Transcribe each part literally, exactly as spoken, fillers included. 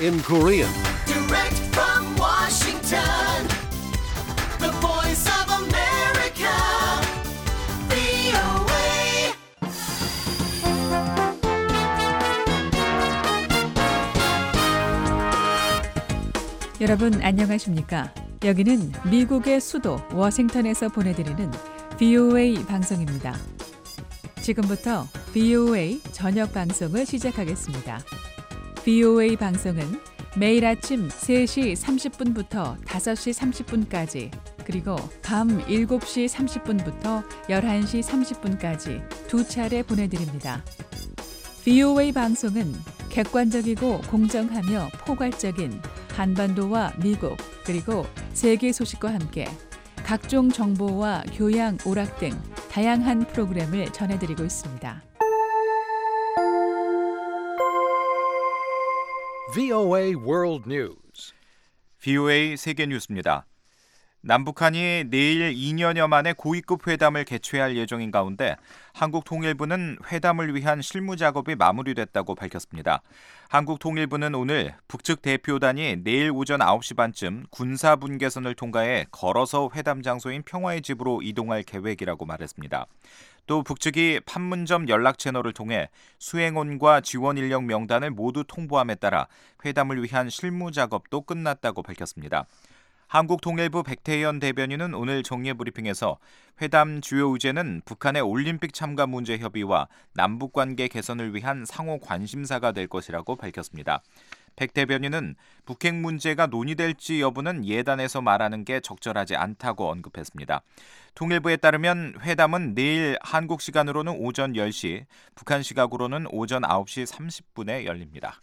in Korean. Direct from Washington, the voice of America, 브이오에이. 여러분 안녕하십니까? 여기는 미국의 수도 워싱턴에서 보내드리는 브이오에이 방송입니다. 지금부터 브이오에이 저녁 방송을 시작하겠습니다. 브이오에이 방송은 매일 아침 세 시 삼십 분부터 다섯 시 삼십 분까지 그리고 밤 일곱 시 삼십 분부터 열한 시 삼십 분까지 두 차례 보내드립니다. 브이오에이 방송은 객관적이고 공정하며 포괄적인 한반도와 미국 그리고 세계 소식과 함께 각종 정보와 교양, 오락 등 다양한 프로그램을 전해드리고 있습니다. 브이오에이 World News. 브이오에이 세계 뉴스입니다. 남북한이 내일 이 년여 만에 고위급 회담을 개최할 예정인 가운데 한국통일부는 회담을 위한 실무 작업이 마무리됐다고 밝혔습니다. 한국통일부는 오늘 북측 대표단이 내일 오전 아홉 시 반쯤 군사분계선을 통과해 걸어서 회담 장소인 평화의 집으로 이동할 계획이라고 말했습니다. 또 북측이 판문점 연락 채널을 통해 수행원과 지원 인력 명단을 모두 통보함에 따라 회담을 위한 실무 작업도 끝났다고 밝혔습니다. 한국통일부 백태현 대변인은 오늘 정례브리핑에서 회담 주요 의제는 북한의 올림픽 참가 문제 협의와 남북관계 개선을 위한 상호 관심사가 될 것이라고 밝혔습니다. 백 대변인은 북핵 문제가 논의될지 여부는 예단에서 말하는 게 적절하지 않다고 언급했습니다. 통일부에 따르면 회담은 내일 한국 시간으로는 오전 열 시, 북한 시각으로는 오전 아홉 시 삼십 분에 열립니다.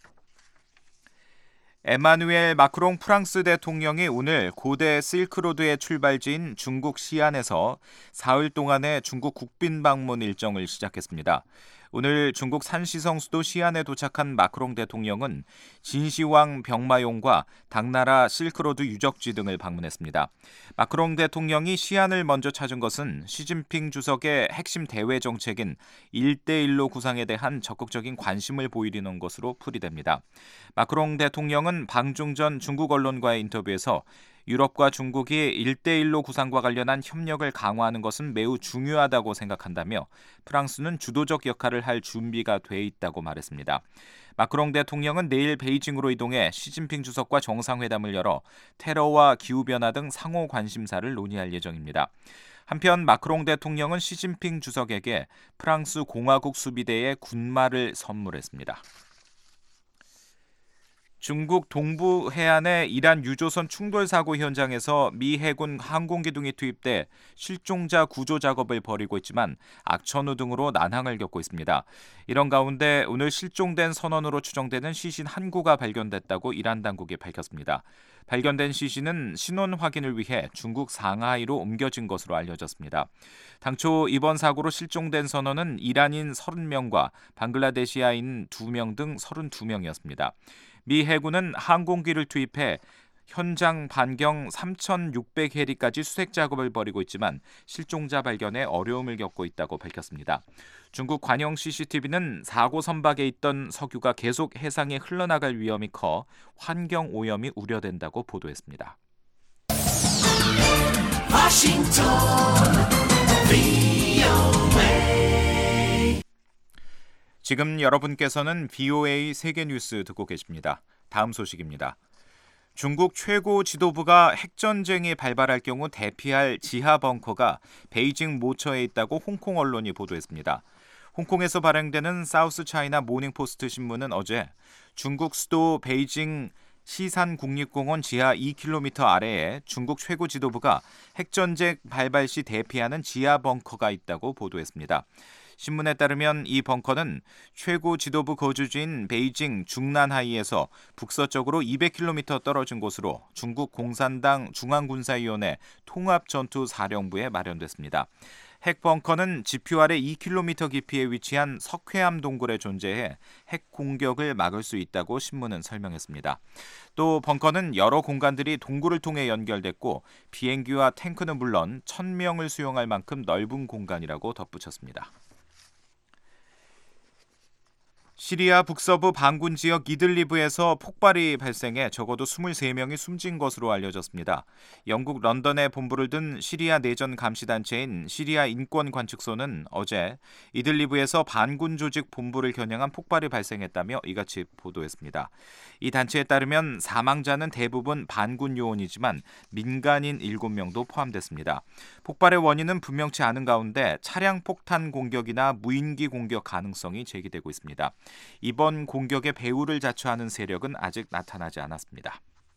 에마누엘 마크롱 프랑스 대통령이 오늘 고대 실크로드의 출발지인 중국 시안에서 사흘 동안의 중국 국빈 방문 일정을 시작했습니다. 오늘 중국 산시성 수도 시안에 도착한 마크롱 대통령은 진시황 병마용과 당나라 실크로드 유적지 등을 방문했습니다. 마크롱 대통령이 시안을 먼저 찾은 것은 시진핑 주석의 핵심 대외 정책인 일대일로 구상에 대한 적극적인 관심을 보이려는 것으로 풀이됩니다. 마크롱 대통령은 방중 전 중국 언론과의 인터뷰에서 유럽과 중국이 일대일로 구상과 관련한 협력을 강화하는 것은 매우 중요하다고 생각한다며 프랑스는 주도적 역할을 할 준비가 돼 있다고 말했습니다. 마크롱 대통령은 내일 베이징으로 이동해 시진핑 주석과 정상회담을 열어 테러와 기후변화 등 상호 관심사를 논의할 예정입니다. 한편 마크롱 대통령은 시진핑 주석에게 프랑스 공화국 수비대의 군말을 선물했습니다. 중국 동부 해안의 이란 유조선 충돌 사고 현장에서 미 해군 항공기둥이 투입돼 실종자 구조 작업을 벌이고 있지만 악천후 등으로 난항을 겪고 있습니다. 이런 가운데 오늘 실종된 선원으로 추정되는 시신 한 구가 발견됐다고 이란 당국이 밝혔습니다. 발견된 시신은 신원 확인을 위해 중국 상하이로 옮겨진 것으로 알려졌습니다. 당초 이번 사고로 실종된 선원은 이란인 서른 명과 방글라데시아인 두 명 등 서른두 명이었습니다. 미 해군은 항공기를 투입해 현장 반경 삼천육백 해리까지 수색 작업을 벌이고 있지만 실종자 발견에 어려움을 겪고 있다고 밝혔습니다. 중국 관영 씨씨티비는 사고 선박에 있던 석유가 계속 해상에 흘러나갈 위험이 커 환경 오염이 우려된다고 보도했습니다. 워싱턴 브이오에이. 지금 여러분께서는 브이오에이 세계 뉴스 듣고 계십니다. 다음 소식입니다. 중국 최고 지도부가 핵전쟁이 발발할 경우 대피할 지하 벙커가 베이징 모처에 있다고 홍콩 언론이 보도했습니다. 홍콩에서 발행되는 사우스 차이나 모닝포스트 신문은 어제 중국 수도 베이징 시산 국립공원 지하 이 킬로미터 아래에 중국 최고 지도부가 핵전쟁 발발 시 대피하는 지하 벙커가 있다고 보도했습니다. 신문에 따르면 이 벙커는 최고 지도부 거주지인 베이징 중난하이에서 북서쪽으로 이백 킬로미터 떨어진 곳으로 중국 공산당 중앙군사위원회 통합전투사령부에 마련됐습니다. 핵벙커는 지표 아래 이 킬로미터 깊이에 위치한 석회암 동굴에 존재해 핵 공격을 막을 수 있다고 신문은 설명했습니다. 또 벙커는 여러 공간들이 동굴을 통해 연결됐고 비행기와 탱크는 물론 천 명을 수용할 만큼 넓은 공간이라고 덧붙였습니다. 시리아 북서부 반군 지역 이들리브에서 폭발이 발생해 적어도 이십삼 명이 숨진 것으로 알려졌습니다. 영국 런던에 본부를 둔 시리아 내전 감시단체인 시리아 인권관측소는 어제 이들리브에서 반군 조직 본부를 겨냥한 폭발이 발생했다며 이같이 보도했습니다. 이 단체에 따르면 사망자는 대부분 반군 요원이지만 민간인 일곱 명도 포함됐습니다. 폭발의 원인은 분명치 않은 가운데 차량 폭탄 공격이나 무인기 공격 가능성이 제기되고 있습니다. 이번 공격의 배후를 자처하는 세력은 아직 나타나지 않았습니다.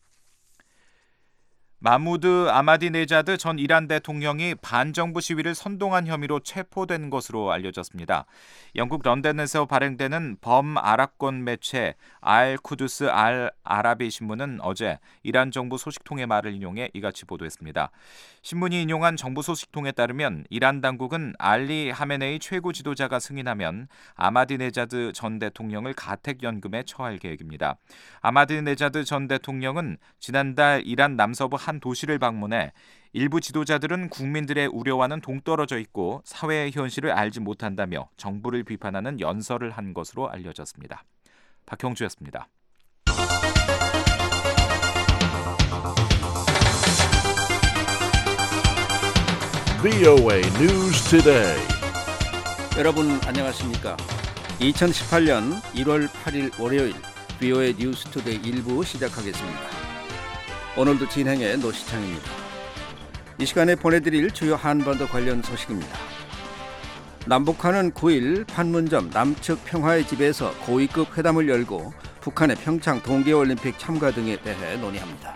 마무드 아마디네자드 전 이란 대통령이 반정부 시위를 선동한 혐의로 체포된 것으로 알려졌습니다. 영국 런던에서 발행되는 범아랍권 매체 알 쿠두스 알 아라비 신문은 어제 이란 정부 소식통의 말을 인용해 이같이 보도했습니다. 신문이 인용한 정부 소식통에 따르면 이란 당국은 알리 하메네이 최고 지도자가 승인하면 아마디네자드 전 대통령을 가택연금에 처할 계획입니다. 아마디네자드 전 대통령은 지난달 이란 남서부 한 도시를 방문해 일부 지도자들은 국민들의 우려와는 동떨어져 있고 사회의 현실을 알지 못한다며 정부를 비판하는 연설을 한 것으로 알려졌습니다. 박형주였습니다. 브이오에이 News Today. 여러분 안녕하십니까? 이천십팔년 일월 팔일 월요일 브이오에이 뉴스 투데이 일부 시작하겠습니다. 오늘도 진행의 노시창입니다. 이 시간에 보내드릴 주요 한반도 관련 소식입니다. 남북한은 구일 판문점 남측 평화의 집에서 고위급 회담을 열고 북한의 평창 동계올림픽 참가 등에 대해 논의합니다.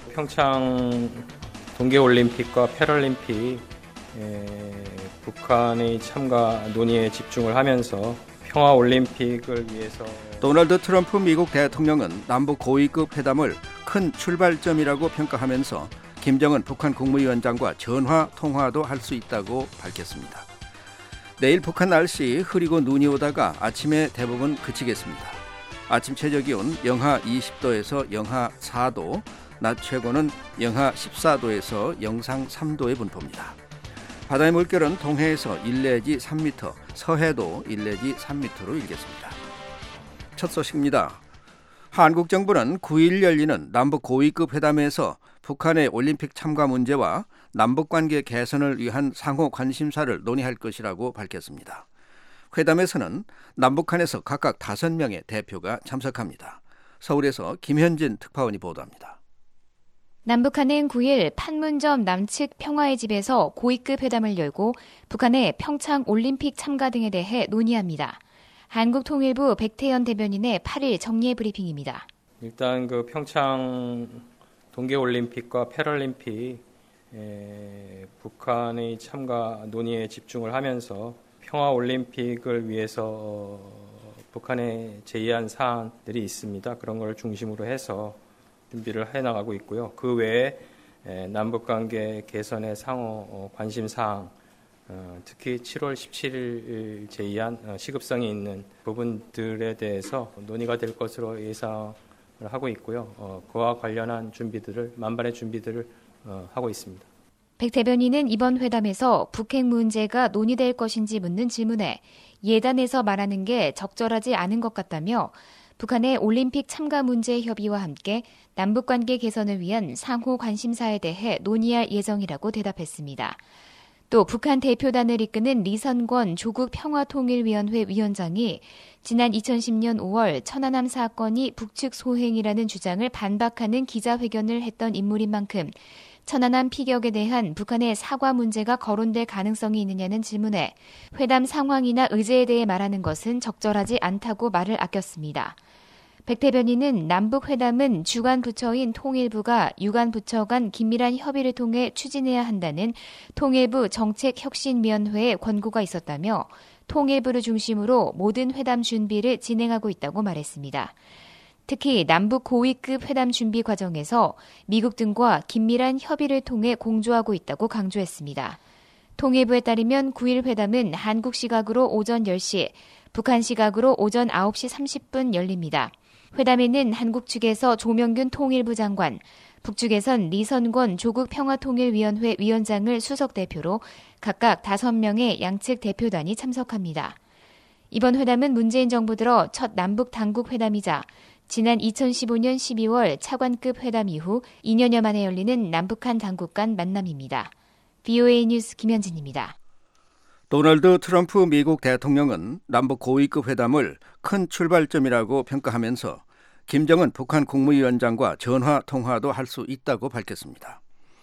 평창 동계올림픽과 패럴림픽 에, 북한의 참가 논의에 집중을 하면서 평화올림픽을 위해서 도널드 트럼프 미국 대통령은 남북 고위급 회담을 큰 출발점이라고 평가하면서 김정은 북한 국무위원장과 전화 통화도 할 수 있다고 밝혔습니다. 내일 북한 날씨 흐리고 눈이 오다가 아침에 대부분 그치겠습니다. 아침 최저기온 영하 이십도에서 영하 사도, 낮 최고는 영하 십사도에서 영상 삼도의 분포입니다. 바다의 물결은 동해에서 일 내지 삼 미터, 서해도 일 내지 삼 미터로 일겠습니다. 첫 소식입니다. 한국 정부는 구일 열리는 남북 고위급 회담에서 북한의 올림픽 참가 문제와 남북관계 개선을 위한 상호 관심사를 논의할 것이라고 밝혔습니다. 회담에서는 남북한에서 각각 다섯 명의 대표가 참석합니다. 서울에서 김현진 특파원이 보도합니다. 남북한은 구일 판문점 남측 평화의 집에서 고위급 회담을 열고 북한의 평창 올림픽 참가 등에 대해 논의합니다. 한국통일부 백태현 대변인의 팔일 정례 브리핑입니다. 일단 그 평창 동계올림픽과 패럴림픽 에, 북한의 참가 논의에 집중을 하면서 평화올림픽을 위해서 어, 북한에 제의한 사안들이 있습니다. 그런 걸 중심으로 해서 준비를 해나가고 있고요. 그 외에 에, 남북관계 개선의 상호 관심사항, 어, 특히 칠월 십칠일 제의한 어, 시급성이 있는 부분들에 대해서 논의가 될 것으로 예상을 하고 있고요. 어, 그와 관련한 준비들을 만반의 준비들을 어, 하고 있습니다. 백 대변인은 이번 회담에서 북핵 문제가 논의될 것인지 묻는 질문에 예단에서 말하는 게 적절하지 않은 것 같다며 북한의 올림픽 참가 문제 협의와 함께 남북관계 개선을 위한 상호 관심사에 대해 논의할 예정이라고 대답했습니다. 또 북한 대표단을 이끄는 리선권 조국 평화통일위원회 위원장이 지난 이천십년 오월 천안함 사건이 북측 소행이라는 주장을 반박하는 기자회견을 했던 인물인 만큼 천안함 피격에 대한 북한의 사과 문제가 거론될 가능성이 있느냐는 질문에 회담 상황이나 의제에 대해 말하는 것은 적절하지 않다고 말을 아꼈습니다. 백 대변인은 남북회담은 주관 부처인 통일부가 유관 부처 간 긴밀한 협의를 통해 추진해야 한다는 통일부 정책혁신위원회의 권고가 있었다며 통일부를 중심으로 모든 회담 준비를 진행하고 있다고 말했습니다. 특히 남북 고위급 회담 준비 과정에서 미국 등과 긴밀한 협의를 통해 공조하고 있다고 강조했습니다. 통일부에 따르면 구일 회담은 한국 시각으로 오전 열시, 북한 시각으로 오전 아홉시 삼십분 열립니다. 회담에는 한국 측에서 조명균 통일부 장관, 북측에선 리선권 조국 평화통일위원회 위원장을 수석 대표로 각각 다섯 명의 양측 대표단이 참석합니다. 이번 회담은 문재인 정부 들어 첫 남북 당국 회담이자 지난 이천십오년 십이월 차관급 회담 이후 이 년여 만에 열리는 남북한 당국 간 만남입니다. 브이오에이 뉴스 김현진입니다. 도널드 트럼프 미국 대통령은 남북 고위급 회담을 큰 출발점이라고 평가하면서 김정은 북한 국무위원장과 전화 통화도 할 수 있다고 밝혔습니다.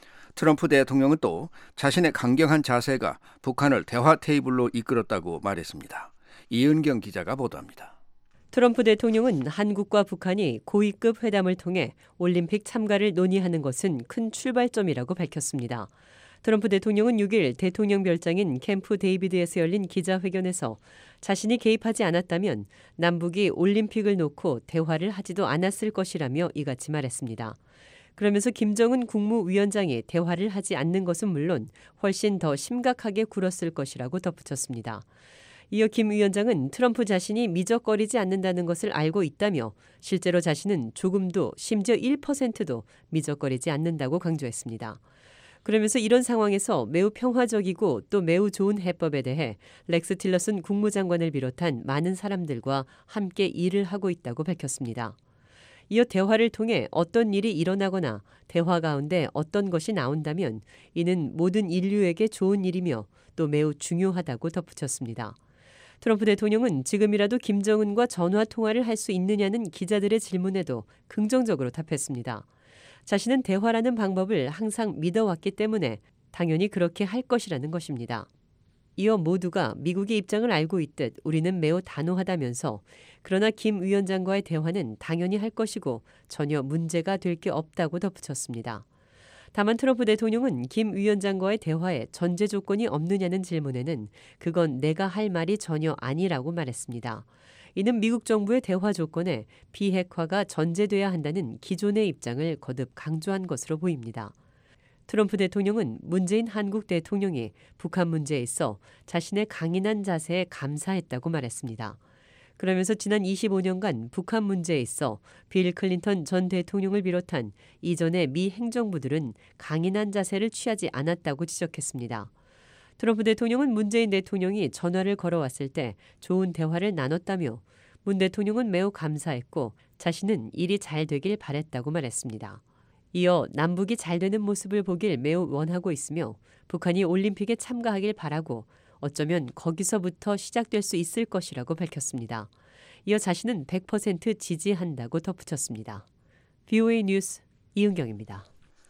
트럼프 대통령은 또 자신의 강경한 자세가 북한을 대화 테이블로 이끌었다고 말했습니다. 이은경 기자가 보도합니다. 트럼프 대통령은 한국과 북한이 고위급 회담을 통해 올림픽 참가를 논의하는 것은 큰 출발점이라고 밝혔습니다. 트럼프 대통령은 육 일 대통령 별장인 캠프 데이비드에서 열린 기자회견에서 자신이 개입하지 않았다면 남북이 올림픽을 놓고 대화를 하지도 않았을 것이라며 이같이 말했습니다. 그러면서 김정은 국무위원장이 대화를 하지 않는 것은 물론 훨씬 더 심각하게 굴었을 것이라고 덧붙였습니다. 이어 김 위원장은 트럼프 자신이 미적거리지 않는다는 것을 알고 있다며 실제로 자신은 조금도 심지어 일 퍼센트도 미적거리지 않는다고 강조했습니다. 그러면서 이런 상황에서 매우 평화적이고 또 매우 좋은 해법에 대해 렉스 틸러슨 국무장관을 비롯한 많은 사람들과 함께 일을 하고 있다고 밝혔습니다. 이어 대화를 통해 어떤 일이 일어나거나 대화 가운데 어떤 것이 나온다면 이는 모든 인류에게 좋은 일이며 또 매우 중요하다고 덧붙였습니다. 트럼프 대통령은 지금이라도 김정은과 전화 통화를 할 수 있느냐는 기자들의 질문에도 긍정적으로 답했습니다. 자신은 대화라는 방법을 항상 믿어왔기 때문에 당연히 그렇게 할 것이라는 것입니다. 이어 모두가 미국의 입장을 알고 있듯 우리는 매우 단호하다면서 그러나 김 위원장과의 대화는 당연히 할 것이고 전혀 문제가 될 게 없다고 덧붙였습니다. 다만 트럼프 대통령은 김 위원장과의 대화에 전제 조건이 없느냐는 질문에는 그건 내가 할 말이 전혀 아니라고 말했습니다. 이는 미국 정부의 대화 조건에 비핵화가 전제돼야 한다는 기존의 입장을 거듭 강조한 것으로 보입니다. 트럼프 대통령은 문재인 한국 대통령이 북한 문제에 있어 자신의 강인한 자세에 감사했다고 말했습니다. 그러면서 지난 이십오 년간 북한 문제에 있어 빌 클린턴 전 대통령을 비롯한 이전의 미 행정부들은 강인한 자세를 취하지 않았다고 지적했습니다. 트럼프 대통령은 문재인 대통령이 전화를 걸어왔을 때 좋은 대화를 나눴다며 문 대통령은 매우 감사했고 자신은 일이 잘 되길 바랬다고 말했습니다. 이어 남북이 잘 되는 모습을 보길 매우 원하고 있으며 북한이 올림픽에 참가하길 바라고 어쩌면 거기서부터 시작될 수 있을 것이라고 밝혔습니다. 이어 자신은 백 퍼센트 지지한다고 덧붙였습니다. 브이오에이 뉴스 이은경입니다.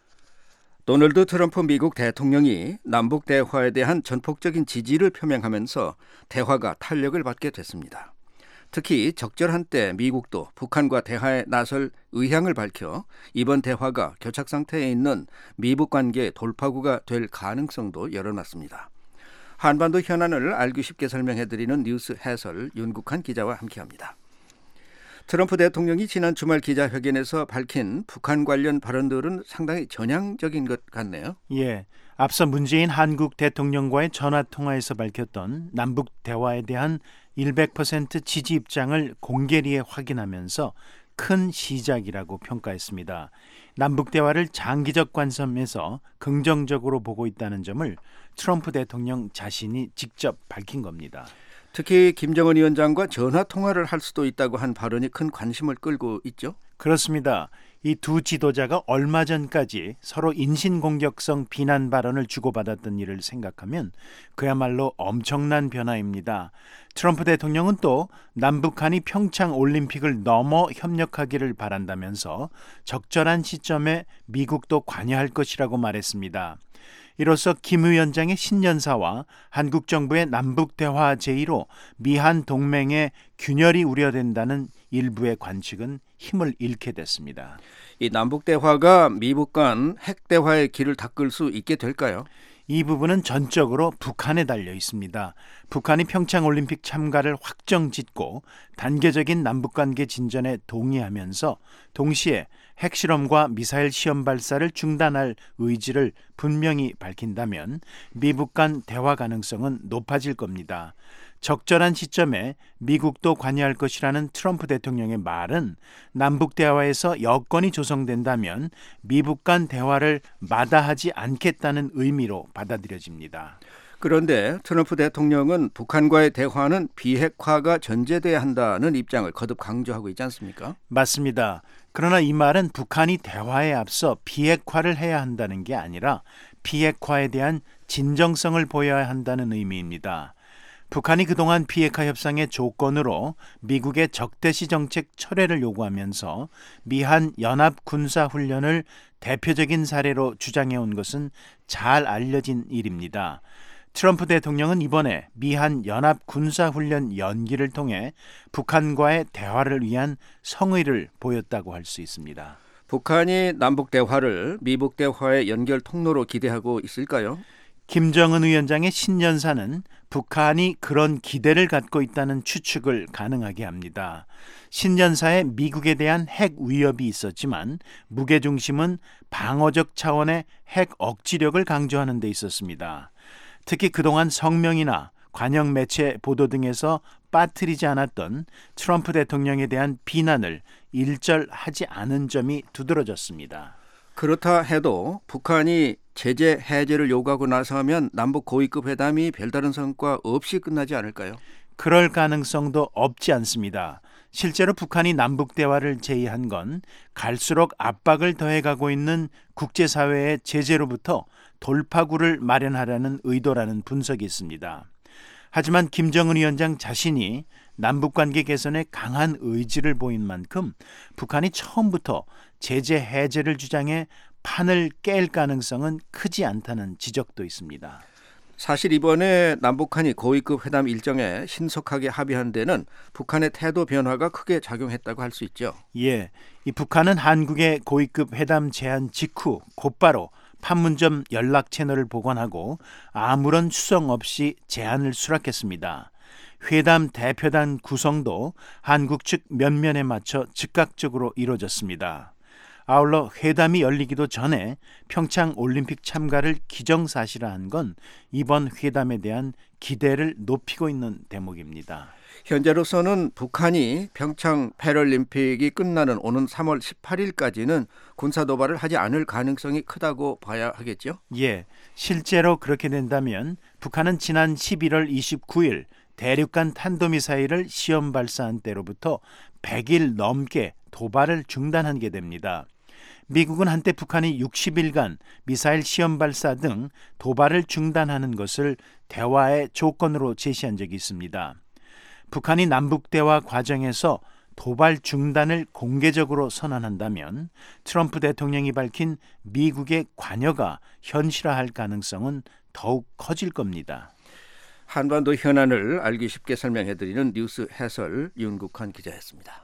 도널드 트럼프 미국 대통령이 남북 대화에 대한 전폭적인 지지를 표명하면서 대화가 탄력을 받게 됐습니다. 특히 적절한 때 미국도 북한과 대화에 나설 의향을 밝혀 이번 대화가 교착 상태에 있는 미북 관계의 돌파구가 될 가능성도 열어놨습니다. 한반도 현안을 알기 쉽게 설명해드리는 뉴스 해설 윤국한 기자와 함께합니다. 트럼프 대통령이 지난 주말 기자회견에서 밝힌 북한 관련 발언들은 상당히 전향적인 것 같네요. 예, 앞서 문재인 한국 대통령과의 전화통화에서 밝혔던 남북 대화에 대한 백 퍼센트 지지 입장을 공개리에 확인하면서 큰 시작이라고 평가했습니다. 남북 대화를 장기적 관점에서 긍정적으로 보고 있다는 점을 트럼프 대통령 자신이 직접 밝힌 겁니다. 특히 김정은 위원장과 전화 통화를 할 수도 있다고 한 발언이 큰 관심을 끌고 있죠. 그렇습니다. 이 두 지도자가 얼마 전까지 서로 인신공격성 비난 발언을 주고받았던 일을 생각하면 그야말로 엄청난 변화입니다. 트럼프 대통령은 또 남북한이 평창 올림픽을 넘어 협력하기를 바란다면서 적절한 시점에 미국도 관여할 것이라고 말했습니다. 이로써 김 위원장의 신년사와 한국 정부의 남북대화 제의로 미한 동맹의 균열이 우려된다는 일부의 관측은 힘을 잃게 됐습니다. 이 남북대화가 미북 간 핵대화의 길을 닦을 수 있게 될까요? 이 부분은 전적으로 북한에 달려 있습니다. 북한이 평창올림픽 참가를 확정짓고 단계적인 남북관계 진전에 동의하면서 동시에 핵실험과 미사일 시험 발사를 중단할 의지를 분명히 밝힌다면 미북 간 대화 가능성은 높아질 겁니다. 적절한 시점에 미국도 관여할 것이라는 트럼프 대통령의 말은 남북 대화에서 여건이 조성된다면 미북 간 대화를 마다하지 않겠다는 의미로 받아들여집니다. 그런데 트럼프 대통령은 북한과의 대화는 비핵화가 전제돼야 한다는 입장을 거듭 강조하고 있지 않습니까? 맞습니다. 그러나 이 말은 북한이 대화에 앞서 비핵화를 해야 한다는 게 아니라 비핵화에 대한 진정성을 보여야 한다는 의미입니다. 북한이 그동안 비핵화 협상의 조건으로 미국의 적대시 정책 철회를 요구하면서 미한 연합 군사 훈련을 대표적인 사례로 주장해온 것은 잘 알려진 일입니다. 트럼프 대통령은 이번에 미한 연합 군사 훈련 연기를 통해 북한과의 대화를 위한 성의를 보였다고 할 수 있습니다. 북한이 남북 대화를 미북 대화의 연결 통로로 기대하고 있을까요? 김정은 위원장의 신년사는 북한이 그런 기대를 갖고 있다는 추측을 가능하게 합니다. 신년사에 미국에 대한 핵 위협이 있었지만 무게중심은 방어적 차원의 핵 억지력을 강조하는 데 있었습니다. 특히 그동안 성명이나 관영 매체 보도 등에서 빠뜨리지 않았던 트럼프 대통령에 대한 비난을 일절하지 않은 점이 두드러졌습니다. 그렇다 해도 북한이 제재 해제를 요구하고 나서면 남북 고위급 회담이 별다른 성과 없이 끝나지 않을까요? 그럴 가능성도 없지 않습니다. 실제로 북한이 남북 대화를 제의한 건 갈수록 압박을 더해가고 있는 국제사회의 제재로부터 돌파구를 마련하려는 의도라는 분석이 있습니다. 하지만 김정은 위원장 자신이 남북관계 개선에 강한 의지를 보인 만큼 북한이 처음부터 제재 해제를 주장해 판을 깰 가능성은 크지 않다는 지적도 있습니다. 사실 이번에 남북한이 고위급 회담 일정에 신속하게 합의한 데는 북한의 태도 변화가 크게 작용했다고 할 수 있죠. 예, 이 북한은 한국의 고위급 회담 제안 직후 곧바로 판문점 연락 채널을 복원하고 아무런 수정 없이 제안을 수락했습니다. 회담 대표단 구성도 한국 측 면면에 맞춰 즉각적으로 이루어졌습니다. 아울러 회담이 열리기도 전에 평창 올림픽 참가를 기정사실화한 건 이번 회담에 대한 기대를 높이고 있는 대목입니다. 현재로서는 북한이 평창 패럴림픽이 끝나는 오는 삼월 십팔일까지는 군사도발을 하지 않을 가능성이 크다고 봐야 하겠죠? 예, 실제로 그렇게 된다면 북한은 지난 십일월 이십구일 대륙간 탄도미사일을 시험 발사한 때로부터 백일 넘게 도발을 중단한 게 됩니다. 미국은 한때 북한이 육십일간 미사일 시험 발사 등 도발을 중단하는 것을 대화의 조건으로 제시한 적이 있습니다. 북한이 남북대화 과정에서 도발 중단을 공개적으로 선언한다면 트럼프 대통령이 밝힌 미국의 관여가 현실화할 가능성은 더욱 커질 겁니다. 한반도 현안을 알기 쉽게 설명해드리는 뉴스 해설 윤국환 기자였습니다.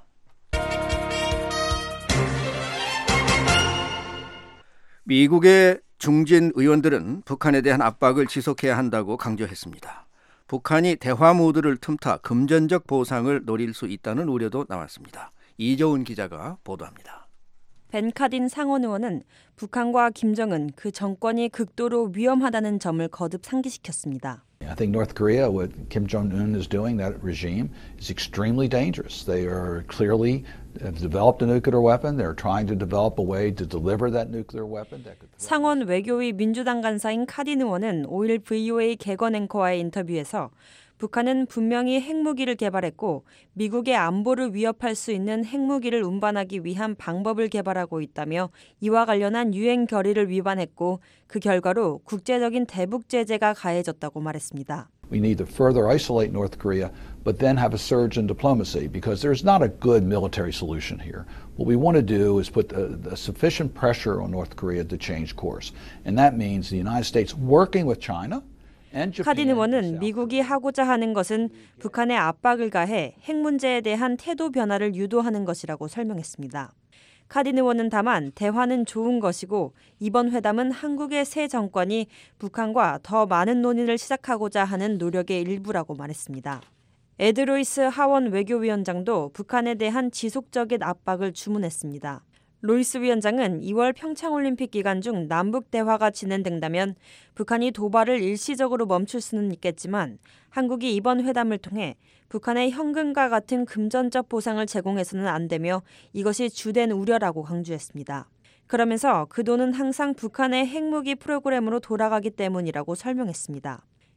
미국의 중진 의원들은 북한에 대한 압박을 지속해야 한다고 강조했습니다. 북한이 대화 모드를 틈타 금전적 보상을 노릴 수 있다는 우려도 나왔습니다. 이조은 기자가 보도합니다. 벤 카딘 상원 의원은 북한과 김정은 그 정권이 극도로 위험하다는 점을 거듭 상기시켰습니다. I think North Korea, what Kim Jong-un is doing, that regime, is extremely dangerous. They are clearly have developed a nuclear weapon. They're trying to develop a way to deliver that nuclear weapon. That could... 상원 외교위 민주당 간사인 카딘 의원은 오일 브이오에이 개건 앵커와의 인터뷰에서 북한은 분명히 핵무기를 개발했고 미국의 안보를 위협할 수 있는 핵무기를 운반하기 위한 방법을 개발하고 있다며 이와 관련한 유엔 결의를 위반했고 그 결과로 국제적인 대북 제재가 가해졌다고 말했습니다. We need to further isolate North Korea, but then have a surge in diplomacy because there's not a good military solution here. What we want to do is put the, the sufficient pressure on North Korea to change course. And that means the United States working with China. 카딘 의원은 미국이 하고자 하는 것은 북한에 압박을 가해 핵 문제에 대한 태도 변화를 유도하는 것이라고 설명했습니다. 카딘 의원은 다만 대화는 좋은 것이고 이번 회담은 한국의 새 정권이 북한과 더 많은 논의를 시작하고자 하는 노력의 일부라고 말했습니다. 에드 로이스 하원 외교위원장도 북한에 대한 지속적인 압박을 주문했습니다. 로이스 위원장은 이월 평창올림픽 기간 중 남북 대화가 진행된다면 북한이 도발을 일시적으로 멈출 수는 있겠지만 한국이 이번 회담을 통해 북한의 현금과 같은 금전적 보상을 제공해서는 안 되며 이것이 주된 우려라고 강조했습니다. 그러면서 그 돈은 항상 북한의 핵무기 프로그램으로 돌아가기 때문이라고 설명했습니다.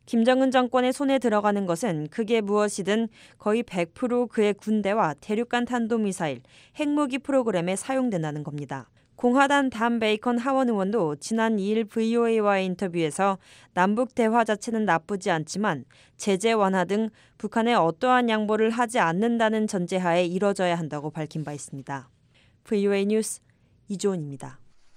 김정은 정권의 손에 들어가는 것은 그게 무엇이든 거의 백 퍼센트 그의 군대와 대륙간 탄도미사일, 핵무기 프로그램에 사용된다는 겁니다. 공화당 단 베이컨 하원 의원도 지난 이 일 브이오에이와의 인터뷰에서 남북 대화 자체는 나쁘지 않지만 제재 완화 등 북한에 어떠한 양보를 하지 않는다는 전제하에 이뤄져야 한다고 밝힌 바 있습니다. 브이오에이 뉴스 이조은입니다.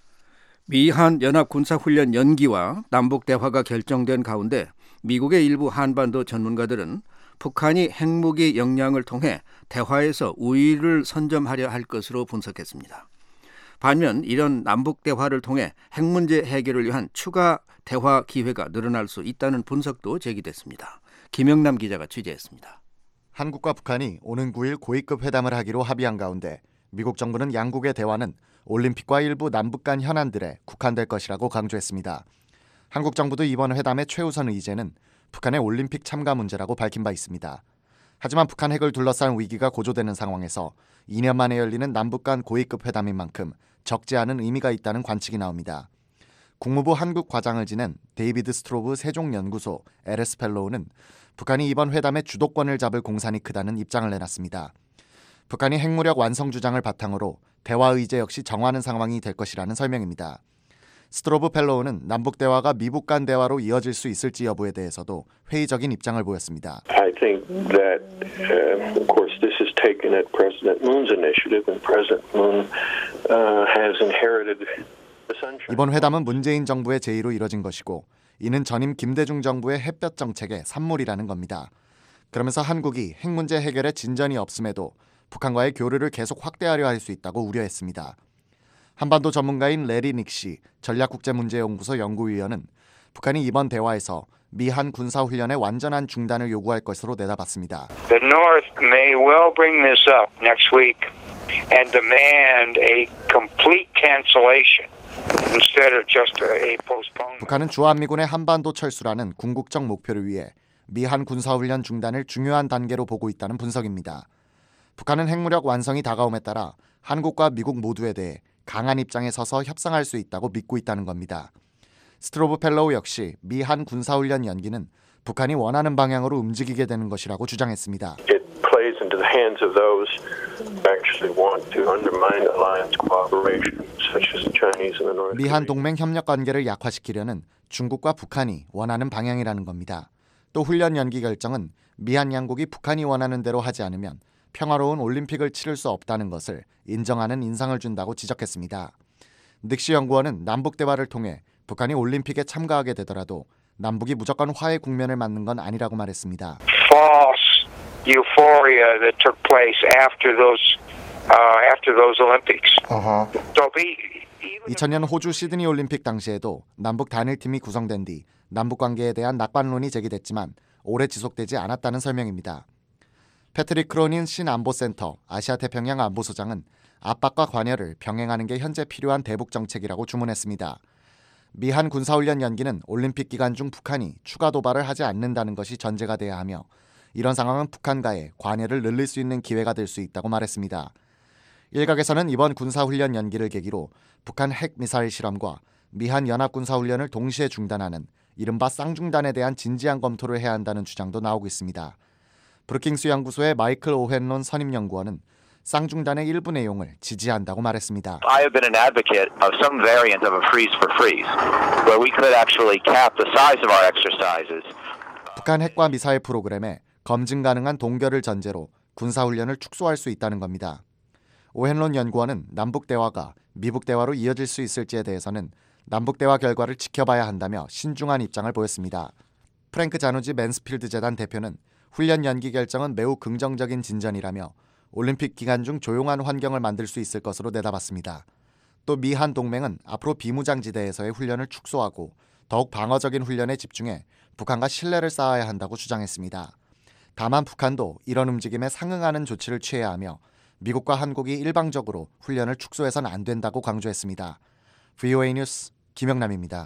미한 연합군사훈련 연기와 남북 대화가 결정된 가운데 미국의 일부 한반도 전문가들은 북한이 핵무기 역량을 통해 대화에서 우위를 선점하려 할 것으로 분석했습니다. 반면 이런 남북 대화를 통해 핵 문제 해결을 위한 추가 대화 기회가 늘어날 수 있다는 분석도 제기됐습니다. 김영남 기자가 취재했습니다. 한국과 북한이 오는 구 일 고위급 회담을 하기로 합의한 가운데 미국 정부는 양국의 대화는 올림픽과 일부 남북 간 현안들에 국한될 것이라고 강조했습니다. 한국 정부도 이번 회담의 최우선 의제는 북한의 올림픽 참가 문제라고 밝힌 바 있습니다. 하지만 북한 핵을 둘러싼 위기가 고조되는 상황에서 이 년 만에 열리는 남북 간 고위급 회담인 만큼 적지 않은 의미가 있다는 관측이 나옵니다. 국무부 한국 과장을 지낸 데이비드 스트로브 세종연구소 엘에스 펠로우는 북한이 이번 회담의 주도권을 잡을 공산이 크다는 입장을 내놨습니다. 북한이 핵무력 완성 주장을 바탕으로 대화 의제 역시 정하는 상황이 될 것이라는 설명입니다. 스트로브 펠로우는 남북 대화가 미북 간 대화로 이어질 수 있을지 여부에 대해서도 회의적인 입장을 보였습니다. I think that, uh, of course, this is taken at President Moon's initiative, and President Moon uh, has inherited the sunshine. 이번 회담은 문재인 정부의 제의로 이뤄진 것이고 이는 전임 김대중 정부의 햇볕 정책의 산물이라는 겁니다. 그러면서 한국이 핵 문제 해결에 진전이 없음에도 북한과의 교류를 계속 확대하려 할 수 있다고 우려했습니다. 한반도 전문가인 레리 닉시 전략국제문제연구소 연구위원은 북한이 이번 대화에서 미한 군사훈련의 완전한 중단을 요구할 것으로 내다봤습니다. The North may well bring this up next week and demand a complete cancellation instead of just a postponement. 북한은 주한미군의 한반도 철수라는 궁극적 목표를 위해 미한 군사훈련 중단을 중요한 단계로 보고 있다는 분석입니다. 북한은 핵무력 완성이 다가옴에 따라 한국과 미국 모두에 대해 강한 입장에 서서 협상할 수 있다고 믿고 있다는 겁니다. 스트로브 펠로우 역시 미한 군사훈련 연기는 북한이 원하는 방향으로 움직이게 되는 것이라고 주장했습니다. It plays into the hands of those who actually want to undermine alliance cooperation, such as the Chinese and the North Koreans. 미한 동맹 협력 관계를 약화시키려는 중국과 북한이 원하는 방향이라는 겁니다. 또 훈련 연기 결정은 미한 양국이 북한이 원하는 대로 하지 않으면 평화로운 올림픽을 치를 수 없다는 것을 인정하는 인상을 준다고 지적했습니다. 닉시 연구원은 남북 대화를 통해 북한이 올림픽에 참가하게 되더라도 남북이 무조건 화해 국면을 맞는 건 아니라고 말했습니다. False euphoria that took place after those uh, after those Olympics. Uh-huh. So the, 이천 년 호주 시드니 올림픽 당시에도 남북 단일팀이 구성된 뒤 남북 관계에 대한 낙관론이 제기됐지만 오래 지속되지 않았다는 설명입니다. 패트릭 크로닌 신안보센터 아시아태평양 안보소장은 압박과 관여를 병행하는 게 현재 필요한 대북 정책이라고 주문했습니다. 미한 군사훈련 연기는 올림픽 기간 중 북한이 추가 도발을 하지 않는다는 것이 전제가 돼야 하며 이런 상황은 북한과의 관여를 늘릴 수 있는 기회가 될 수 있다고 말했습니다. 일각에서는 이번 군사훈련 연기를 계기로 북한 핵미사일 실험과 미한 연합군사훈련을 동시에 중단하는 이른바 쌍중단에 대한 진지한 검토를 해야 한다는 주장도 나오고 있습니다. 브루킹스 연구소의 마이클 오헨론 선임연구원은 쌍중단의 일부 내용을 지지한다고 말했습니다. I have been an advocate of some variant of a freeze for freeze, where we could actually cap the size of our exercises. 북한 핵과 미사일 프로그램에 검증 가능한 동결을 전제로 군사훈련을 축소할 수 있다는 겁니다. 오헨론 연구원은 남북 대화가 미북 대화로 이어질 수 있을지에 대해서는 남북 대화 결과를 지켜봐야 한다며 신중한 입장을 보였습니다. 프랭크 자누지 맨스필드 재단 대표는 훈련 연기 결정은 매우 긍정적인 진전이라며 올림픽 기간 중 조용한 환경을 만들 수 있을 것으로 내다봤습니다. 또 미한 동맹은 앞으로 비무장지대에서의 훈련을 축소하고 더욱 방어적인 훈련에 집중해 북한과 신뢰를 쌓아야 한다고 주장했습니다. 다만 북한도 이런 움직임에 상응하는 조치를 취해야 하며 미국과 한국이 일방적으로 훈련을 축소해서는 안 된다고 강조했습니다. 브이오에이 뉴스 김영남입니다.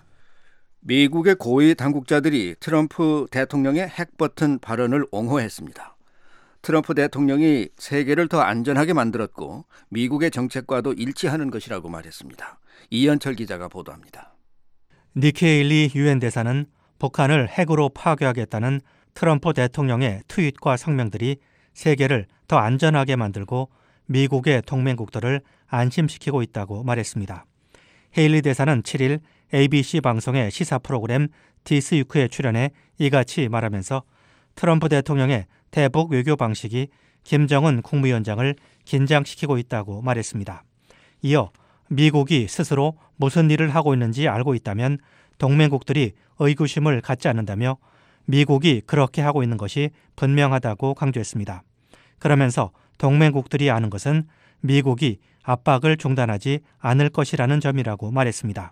미국의 고위 당국자들이 트럼프 대통령의 핵버튼 발언을 옹호했습니다. 트럼프 대통령이 세계를 더 안전하게 만들었고 미국의 정책과도 일치하는 것이라고 말했습니다. 이현철 기자가 보도합니다. 니키 헤일리 유엔 대사는 북한을 핵으로 파괴하겠다는 트럼프 대통령의 트윗과 성명들이 세계를 더 안전하게 만들고 미국의 동맹국들을 안심시키고 있다고 말했습니다. 헤일리 대사는 칠 일 에이비씨 방송의 시사 프로그램 디스 위크에 출연해 이같이 말하면서 트럼프 대통령의 대북 외교 방식이 김정은 국무위원장을 긴장시키고 있다고 말했습니다. 이어 미국이 스스로 무슨 일을 하고 있는지 알고 있다면 동맹국들이 의구심을 갖지 않는다며 미국이 그렇게 하고 있는 것이 분명하다고 강조했습니다. 그러면서 동맹국들이 아는 것은 미국이 압박을 중단하지 않을 것이라는 점이라고 말했습니다.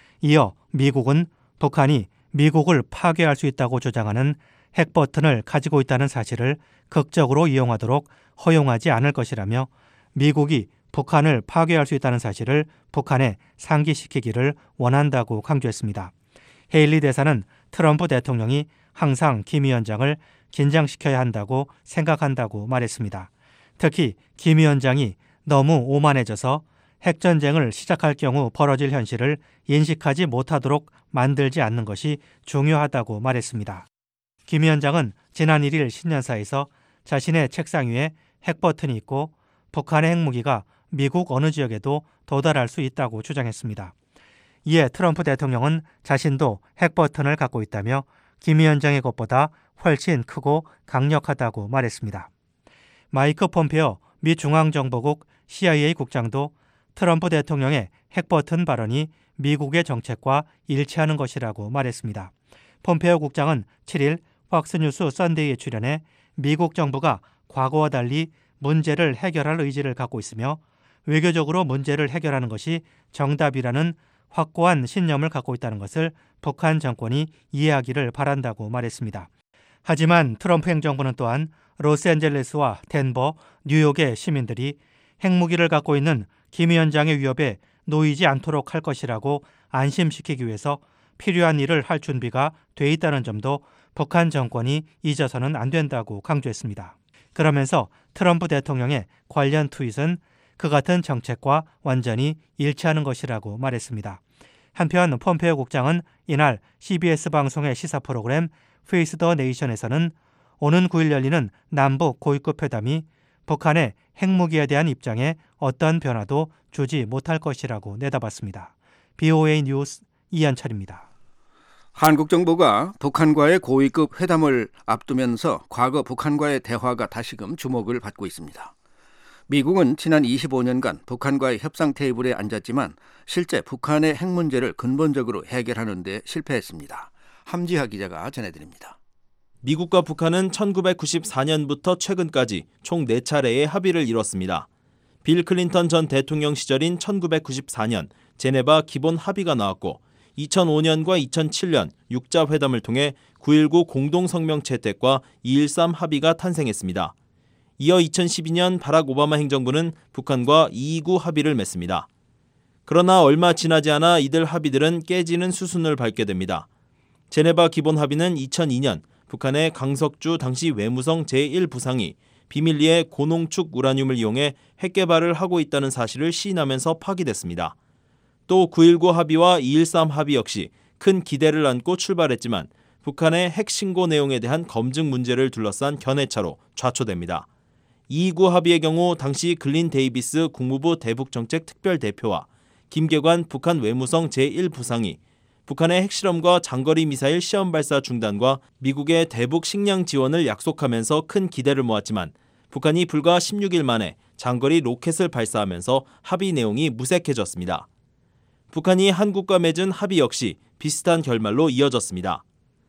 이어 미국은 북한이 미국을 파괴할 수 있다고 주장하는 핵버튼을 가지고 있다는 사실을 극적으로 이용하도록 허용하지 않을 것이라며 미국이 북한을 파괴할 수 있다는 사실을 북한에 상기시키기를 원한다고 강조했습니다. 헤일리 대사는 트럼프 대통령이 항상 김 위원장을 긴장시켜야 한다고 생각한다고 말했습니다. 특히 김 위원장이 너무 오만해져서 핵전쟁을 시작할 경우 벌어질 현실을 인식하지 못하도록 만들지 않는 것이 중요하다고 말했습니다. 김 위원장은 지난 일 일 신년사에서 자신의 책상 위에 핵버튼이 있고 북한의 핵무기가 미국 어느 지역에도 도달할 수 있다고 주장했습니다. 이에 트럼프 대통령은 자신도 핵버튼을 갖고 있다며 김 위원장의 것보다 훨씬 크고 강력하다고 말했습니다. 마이크 폼페오 미 중앙정보국 씨아이에이 국장도 트럼프 대통령의 핵버튼 발언이 미국의 정책과 일치하는 것이라고 말했습니다. 폼페오 국장은 칠 일 팍스뉴스 썬데이에 출연해 미국 정부가 과거와 달리 문제를 해결할 의지를 갖고 있으며 외교적으로 문제를 해결하는 것이 정답이라는 확고한 신념을 갖고 있다는 것을 북한 정권이 이해하기를 바란다고 말했습니다. 하지만 트럼프 행정부는 또한 로스앤젤레스와 덴버, 뉴욕의 시민들이 핵무기를 갖고 있는 김 위원장의 위협에 놓이지 않도록 할 것이라고 안심시키기 위해서 필요한 일을 할 준비가 돼 있다는 점도 북한 정권이 잊어서는 안 된다고 강조했습니다. 그러면서 트럼프 대통령의 관련 트윗은 그 같은 정책과 완전히 일치하는 것이라고 말했습니다. 한편 폼페오 국장은 이날 씨비에스 방송의 시사 프로그램 페이스 더 네이션에서는 오는 구 일 열리는 남북 고위급 회담이 북한의 핵무기에 대한 입장에 어떤 변화도 주지 못할 것이라고 내다봤습니다. 비오에이 뉴스 이한철입니다. 한국 정부가 북한과의 고위급 회담을 앞두면서 과거 북한과의 대화가 다시금 주목을 받고 있습니다. 미국은 지난 이십오 년간 북한과의 협상 테이블에 앉았지만 실제 북한의 핵 문제를 근본적으로 해결하는 데 실패했습니다. 함지하 기자가 전해드립니다. 미국과 북한은 천구백구십사 년부터 최근까지 총 네 차례의 합의를 이뤘습니다. 빌 클린턴 전 대통령 시절인 천구백구십사 년 제네바 기본 합의가 나왔고 이천오 년과 이천칠 년 육 자 회담을 통해 구일구 공동성명 채택과 이일삼 합의가 탄생했습니다. 이어 이천십이 년 바락 오바마 행정부는 북한과 이이구 합의를 맺습니다. 그러나 얼마 지나지 않아 이들 합의들은 깨지는 수순을 밟게 됩니다. 제네바 기본 합의는 이천이 년 북한의 강석주 당시 외무성 제일 부상이 비밀리에 고농축 우라늄을 이용해 핵 개발을 하고 있다는 사실을 시인하면서 파기됐습니다. 또 구일구 합의와 이일삼 합의 역시 큰 기대를 안고 출발했지만 북한의 핵 신고 내용에 대한 검증 문제를 둘러싼 견해차로 좌초됩니다. 이이구 합의의 경우 당시 글린 데이비스 국무부 대북정책 특별대표와 김계관 북한 외무성 제일 부상이 북한의 핵실험과 장거리 미사일 시험 발사 중단과 미국의 대북 식량 지원을 약속하면서 큰 기대를 모았지만 북한이 불과 십육 일 만에 장거리 로켓을 발사하면서 합의 내용이 무색해졌습니다. 북한이 한국과 맺은 합의 역시 비슷한 결말로 이어졌습니다.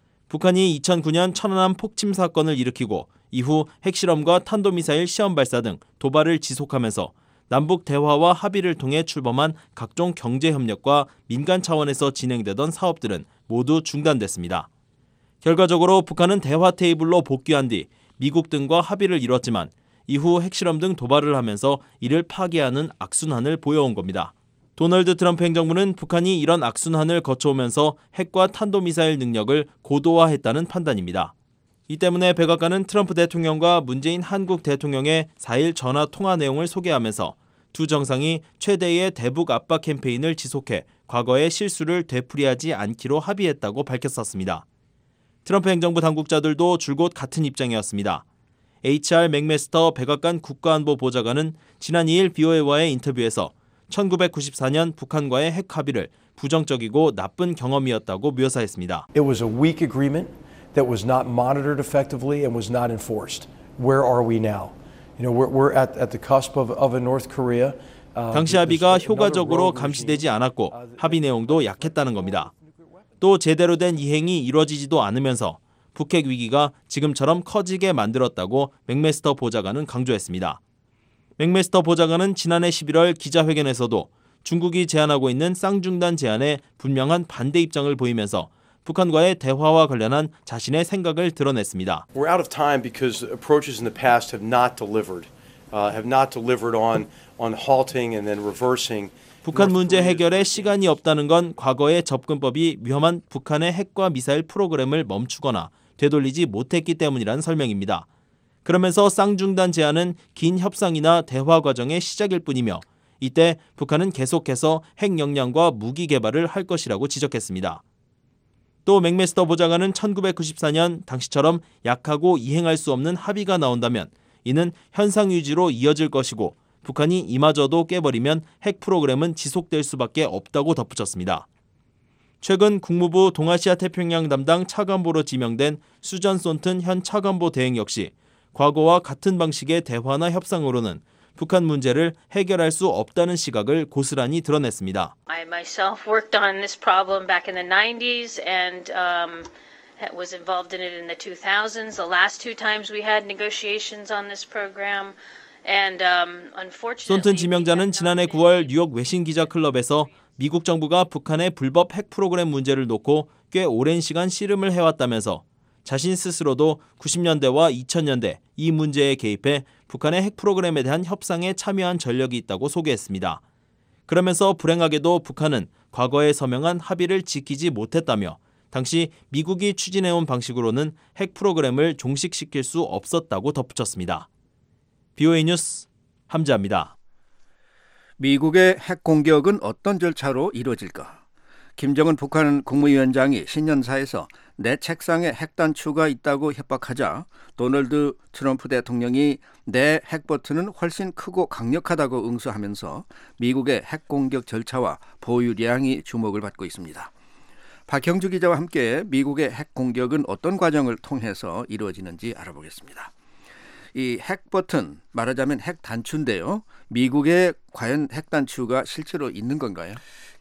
북한이 이천구 년 천안함 폭침 사건을 일으키고 이후 핵실험과 탄도미사일 시험 발사 등 도발을 지속하면서 남북 대화와 합의를 통해 출범한 각종 경제협력과 민간 차원에서 진행되던 사업들은 모두 중단됐습니다. 결과적으로 북한은 대화 테이블로 복귀한 뒤 미국 등과 합의를 이뤘지만 이후 핵실험 등 도발을 하면서 이를 파기하는 악순환을 보여온 겁니다. 도널드 트럼프 행정부는 북한이 이런 악순환을 거쳐오면서 핵과 탄도미사일 능력을 고도화했다는 판단입니다. 이 때문에 백악관은 트럼프 대통령과 문재인 한국 대통령의 사 일 전화 통화 내용을 소개하면서 두 정상이 최대의 대북 압박 캠페인을 지속해 과거의 실수를 되풀이하지 않기로 합의했다고 밝혔었습니다. 트럼프 행정부 당국자들도 줄곧 같은 입장이었습니다. 에이치알 맥메스터 백악관 국가안보 보좌관은 지난 이 일 비오에이와의 인터뷰에서 천구백구십사 년 북한과의 핵 합의를 부정적이고 나쁜 경험이었다고 묘사했습니다. It was a weak agreement that was not monitored effectively and was not enforced. Where are we now? You know, we're, we're at, at the cusp of, of a North Korea. 당시 합의가 효과적으로 감시되지 않았고 합의 내용도 약했다는 겁니다. 또 제대로 된 이행이 이루어지지도 않으면서 북핵 위기가 지금처럼 커지게 만들었다고 맥메스터 보좌관은 강조했습니다. 맥메스터 보좌관은 지난해 십일월 기자회견에서도 중국이 제안하고 있는 쌍중단 제안에 분명한 반대 입장을 보이면서 북한과의 대화와 관련한 자신의 생각을 드러냈습니다. We're out of time because approaches in the past have not delivered, uh, have not delivered on on halting and then reversing. 북한 문제 해결에 시간이 없다는 건 과거의 접근법이 위험한 북한의 핵과 미사일 프로그램을 멈추거나 되돌리지 못했기 때문이라는 설명입니다. 그러면서 쌍중단 제안은 긴 협상이나 대화 과정의 시작일 뿐이며 이때 북한은 계속해서 핵 역량과 무기 개발을 할 것이라고 지적했습니다. 또 맥메스터 보좌관은 천구백구십사 년 당시처럼 약하고 이행할 수 없는 합의가 나온다면 이는 현상 유지로 이어질 것이고 북한이 이마저도 깨버리면 핵 프로그램은 지속될 수밖에 없다고 덧붙였습니다. 최근 국무부 동아시아 태평양 담당 차관보로 지명된 수전 손튼 현 차관보 대행 역시 과거와 같은 방식의 대화나 협상으로는 북한 문제를 해결할 수 없다는 시각을 고스란히 드러냈습니다. I myself worked on this problem back in the nineties and um, was involved in it in the two thousands. The last two times we had negotiations on this program. And, um, unfortunately, 손튼 지명자는 지난해 구월 뉴욕 외신 기자 클럽에서 미국 정부가 북한의 불법 핵 프로그램 문제를 놓고 꽤 오랜 시간 씨름을 해왔다면서 자신 스스로도 구십 년대와 이천 년대 이 문제에 개입해 북한의 핵 프로그램에 대한 협상에 참여한 전력이 있다고 소개했습니다. 그러면서 불행하게도 북한은 과거에 서명한 합의를 지키지 못했다며 당시 미국이 추진해온 방식으로는 핵 프로그램을 종식시킬 수 없었다고 덧붙였습니다. 비오에이 뉴스 함지아입니다. 미국의 핵 공격은 어떤 절차로 이루어질까? 김정은 북한 국무위원장이 신년사에서 내 책상에 핵단추가 있다고 협박하자 도널드 트럼프 대통령이 내 핵버튼은 훨씬 크고 강력하다고 응수하면서 미국의 핵 공격 절차와 보유량이 주목을 받고 있습니다. 박형주 기자와 함께 미국의 핵 공격은 어떤 과정을 통해서 이루어지는지 알아보겠습니다. 이 핵버튼, 말하자면 핵단추인데요. 미국에 과연 핵단추가 실제로 있는 건가요?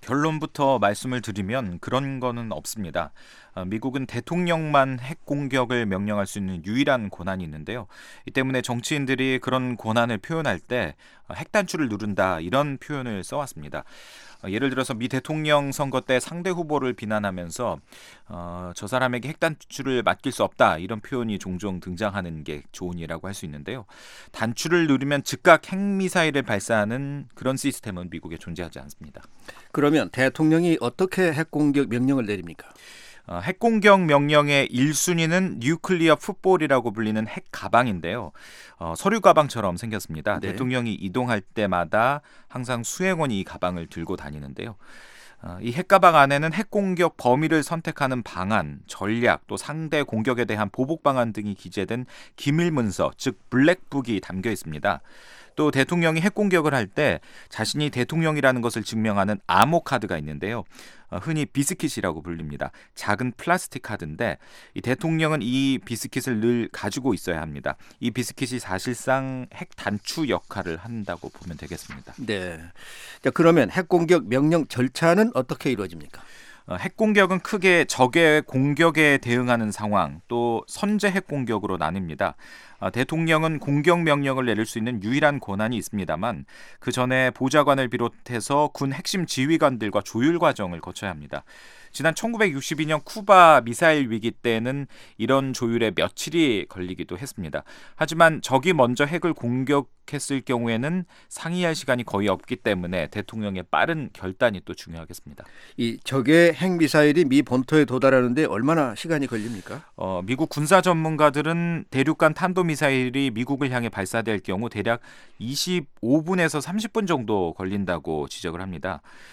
결론부터 말씀을 드리면 그런 거는 없습니다. 미국은 대통령만 핵 공격을 명령할 수 있는 유일한 권한이 있는데요. 이 때문에 정치인들이 그런 권한을 표현할 때 핵단추를 누른다 이런 표현을 써왔습니다. 예를 들어서 미 대통령 선거 때 상대 후보를 비난하면서 어, 저 사람에게 핵단추를 맡길 수 없다 이런 표현이 종종 등장하는 게 좋은 예라고 할 수 있는데요. 단추를 누르면 즉각 핵미사일을 발사하는 그런 시스템은 미국에 존재하지 않습니다. 그러면 대통령이 어떻게 핵공격 명령을 내립니까? 어, 핵공격 명령의 일 순위는 뉴클리어 풋볼이라고 불리는 핵 가방인데요. 어, 서류 가방처럼 생겼습니다. 네. 대통령이 이동할 때마다 항상 수행원이 이 가방을 들고 다니는데요. 어, 이 핵가방 안에는 핵공격 범위를 선택하는 방안, 전략, 또 상대 공격에 대한 보복 방안 등이 기재된 기밀 문서, 즉 블랙북이 담겨 있습니다. 또 대통령이 핵공격을 할 때 자신이 대통령이라는 것을 증명하는 암호 카드가 있는데요. 어, 흔히 비스킷이라고 불립니다. 작은 플라스틱 카드인데 이 대통령은 이 비스킷을 늘 가지고 있어야 합니다. 이 비스킷이 사실상 핵 단추 역할을 한다고 보면 되겠습니다. 네. 자, 그러면 핵공격 명령 절차는 어떻게 이루어집니까? 어, 핵공격은 크게 적의 공격에 대응하는 상황, 또 선제 핵공격으로 나뉩니다. 어, 대통령은 공격 명령을 내릴 수 있는 유일한 권한이 있습니다만 그 전에 보좌관을 비롯해서 군 핵심 지휘관들과 조율 과정을 거쳐야 합니다. 지난 천구백육십이 년 쿠바 미사일 위기 때는 이런 조율에 며칠이 걸리기도 했습니다. 하지만 적이 먼저 핵을 공격했을 경우에는 상의할 시간이 거의 없기 때문에 대통령의 빠른 결단이 또 중요하겠습니다. 이 적의 핵미사일이 미 본토에 도달하는데 얼마나 시간이 걸립니까? 어, 미국 군사 전문가들은 대륙간 탄도미사일이 미국을 향해 발사될 경우 대략 이십오 분에서 삼십 분 정도 걸린다고 지적을 합니다.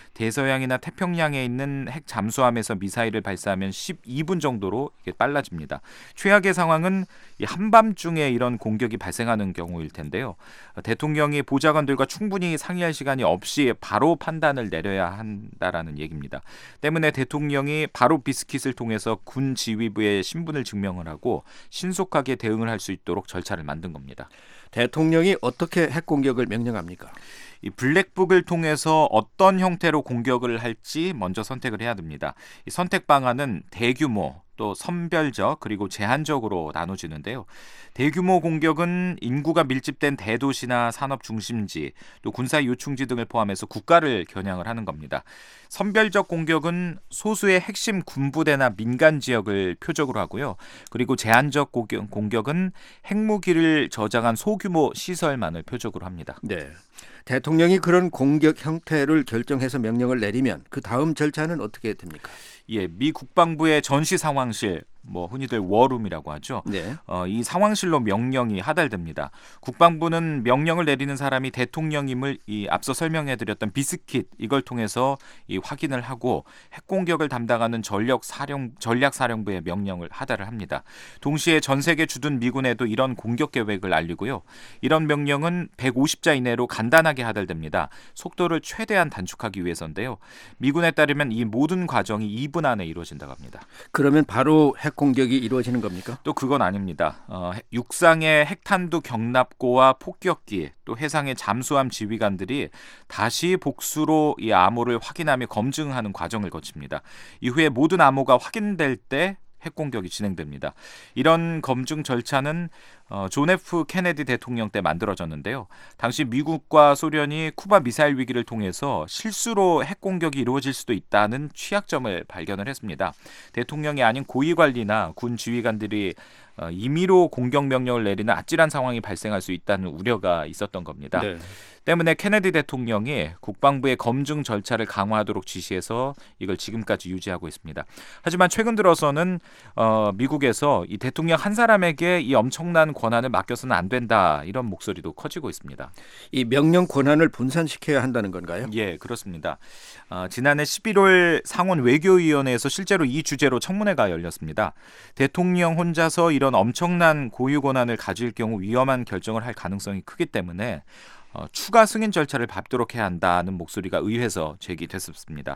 대서양이나 태평양에 있는 핵 잠수함에서 미사일을 발사하면 십이 분 정도로 이게 빨라집니다. 최악의 상황은 이 한밤중에 이런 공격이 발생하는 경우일 텐데요. 대통령이 보좌관들과 충분히 상의할 시간이 없이 바로 판단을 내려야 한다라는 얘기입니다. 때문에 대통령이 바로 비스킷을 통해서 군 지휘부에 신분을 증명을 하고 신속하게 대응을 할 수 있도록 절차를 만든 겁니다. 대통령이 어떻게 핵 공격을 명령합니까? 이 블랙북을 통해서 어떤 형태로 공격을 할지 먼저 선택을 해야 됩니다. 이 선택 방안은 대규모, 또 선별적, 그리고 제한적으로 나눠지는데요. 대규모 공격은 인구가 밀집된 대도시나 산업 중심지, 또 군사 요충지 등을 포함해서 국가를 겨냥을 하는 겁니다. 선별적 공격은 소수의 핵심 군부대나 민간 지역을 표적으로 하고요. 그리고 제한적 공격, 공격은 핵무기를 저장한 소규모 시설만을 표적으로 합니다. 네. 대통령이 그런 공격 형태를 결정해서 명령을 내리면 그 다음 절차는 어떻게 됩니까? 예, 미 국방부의 전시 상황실, 뭐 흔히들 워룸이라고 하죠. 네. 어, 이 상황실로 명령이 하달됩니다. 국방부는 명령을 내리는 사람이 대통령임을 이 앞서 설명해드렸던 비스킷 이걸 통해서 이 확인을 하고 핵 공격을 담당하는 전력 사령 전략 사령부에 명령을 하달을 합니다. 동시에 전 세계 주둔 미군에도 이런 공격 계획을 알리고요. 이런 명령은 백오십 자 이내로 간단하게 하달됩니다. 속도를 최대한 단축하기 위해서인데요. 미군에 따르면 이 모든 과정이 이 분 안에 이루어진다고 합니다. 그러면 바로 핵 공격이 이루어지는 겁니까? 또 그건 아닙니다. 어, 육상의 핵탄두 경납고와 폭격기, 또 해상의 잠수함 지휘관들이 다시 복수로 이 암호를 확인하며 검증하는 과정을 거칩니다. 이후에 모든 암호가 확인될 때 핵 공격이 진행됩니다. 이런 검증 절차는 어, 존 에프 케네디 대통령 때 만들어졌는데요. 당시 미국과 소련이 쿠바 미사일 위기를 통해서 실수로 핵 공격이 이루어질 수도 있다는 취약점을 발견을 했습니다. 대통령이 아닌 고위관리나 군 지휘관들이 어, 임의로 공격 명령을 내리는 아찔한 상황이 발생할 수 있다는 우려가 있었던 겁니다. 네. 때문에 케네디 대통령이 국방부의 검증 절차를 강화하도록 지시해서 이걸 지금까지 유지하고 있습니다. 하지만 최근 들어서는 어, 미국에서 이 대통령 한 사람에게 이 엄청난 권한을 맡겨서는 안 된다 이런 목소리도 커지고 있습니다. 이 명령 권한을 분산시켜야 한다는 건가요? 예, 그렇습니다. 어, 지난해 십일월 상원 외교위원회에서 실제로 이 주제로 청문회가 열렸습니다. 대통령 혼자서 이런 엄청난 고유 권한을 가질 경우 위험한 결정을 할 가능성이 크기 때문에 어, 추가 승인 절차를 밟도록 해야 한다는 목소리가 의회에서 제기됐습니다.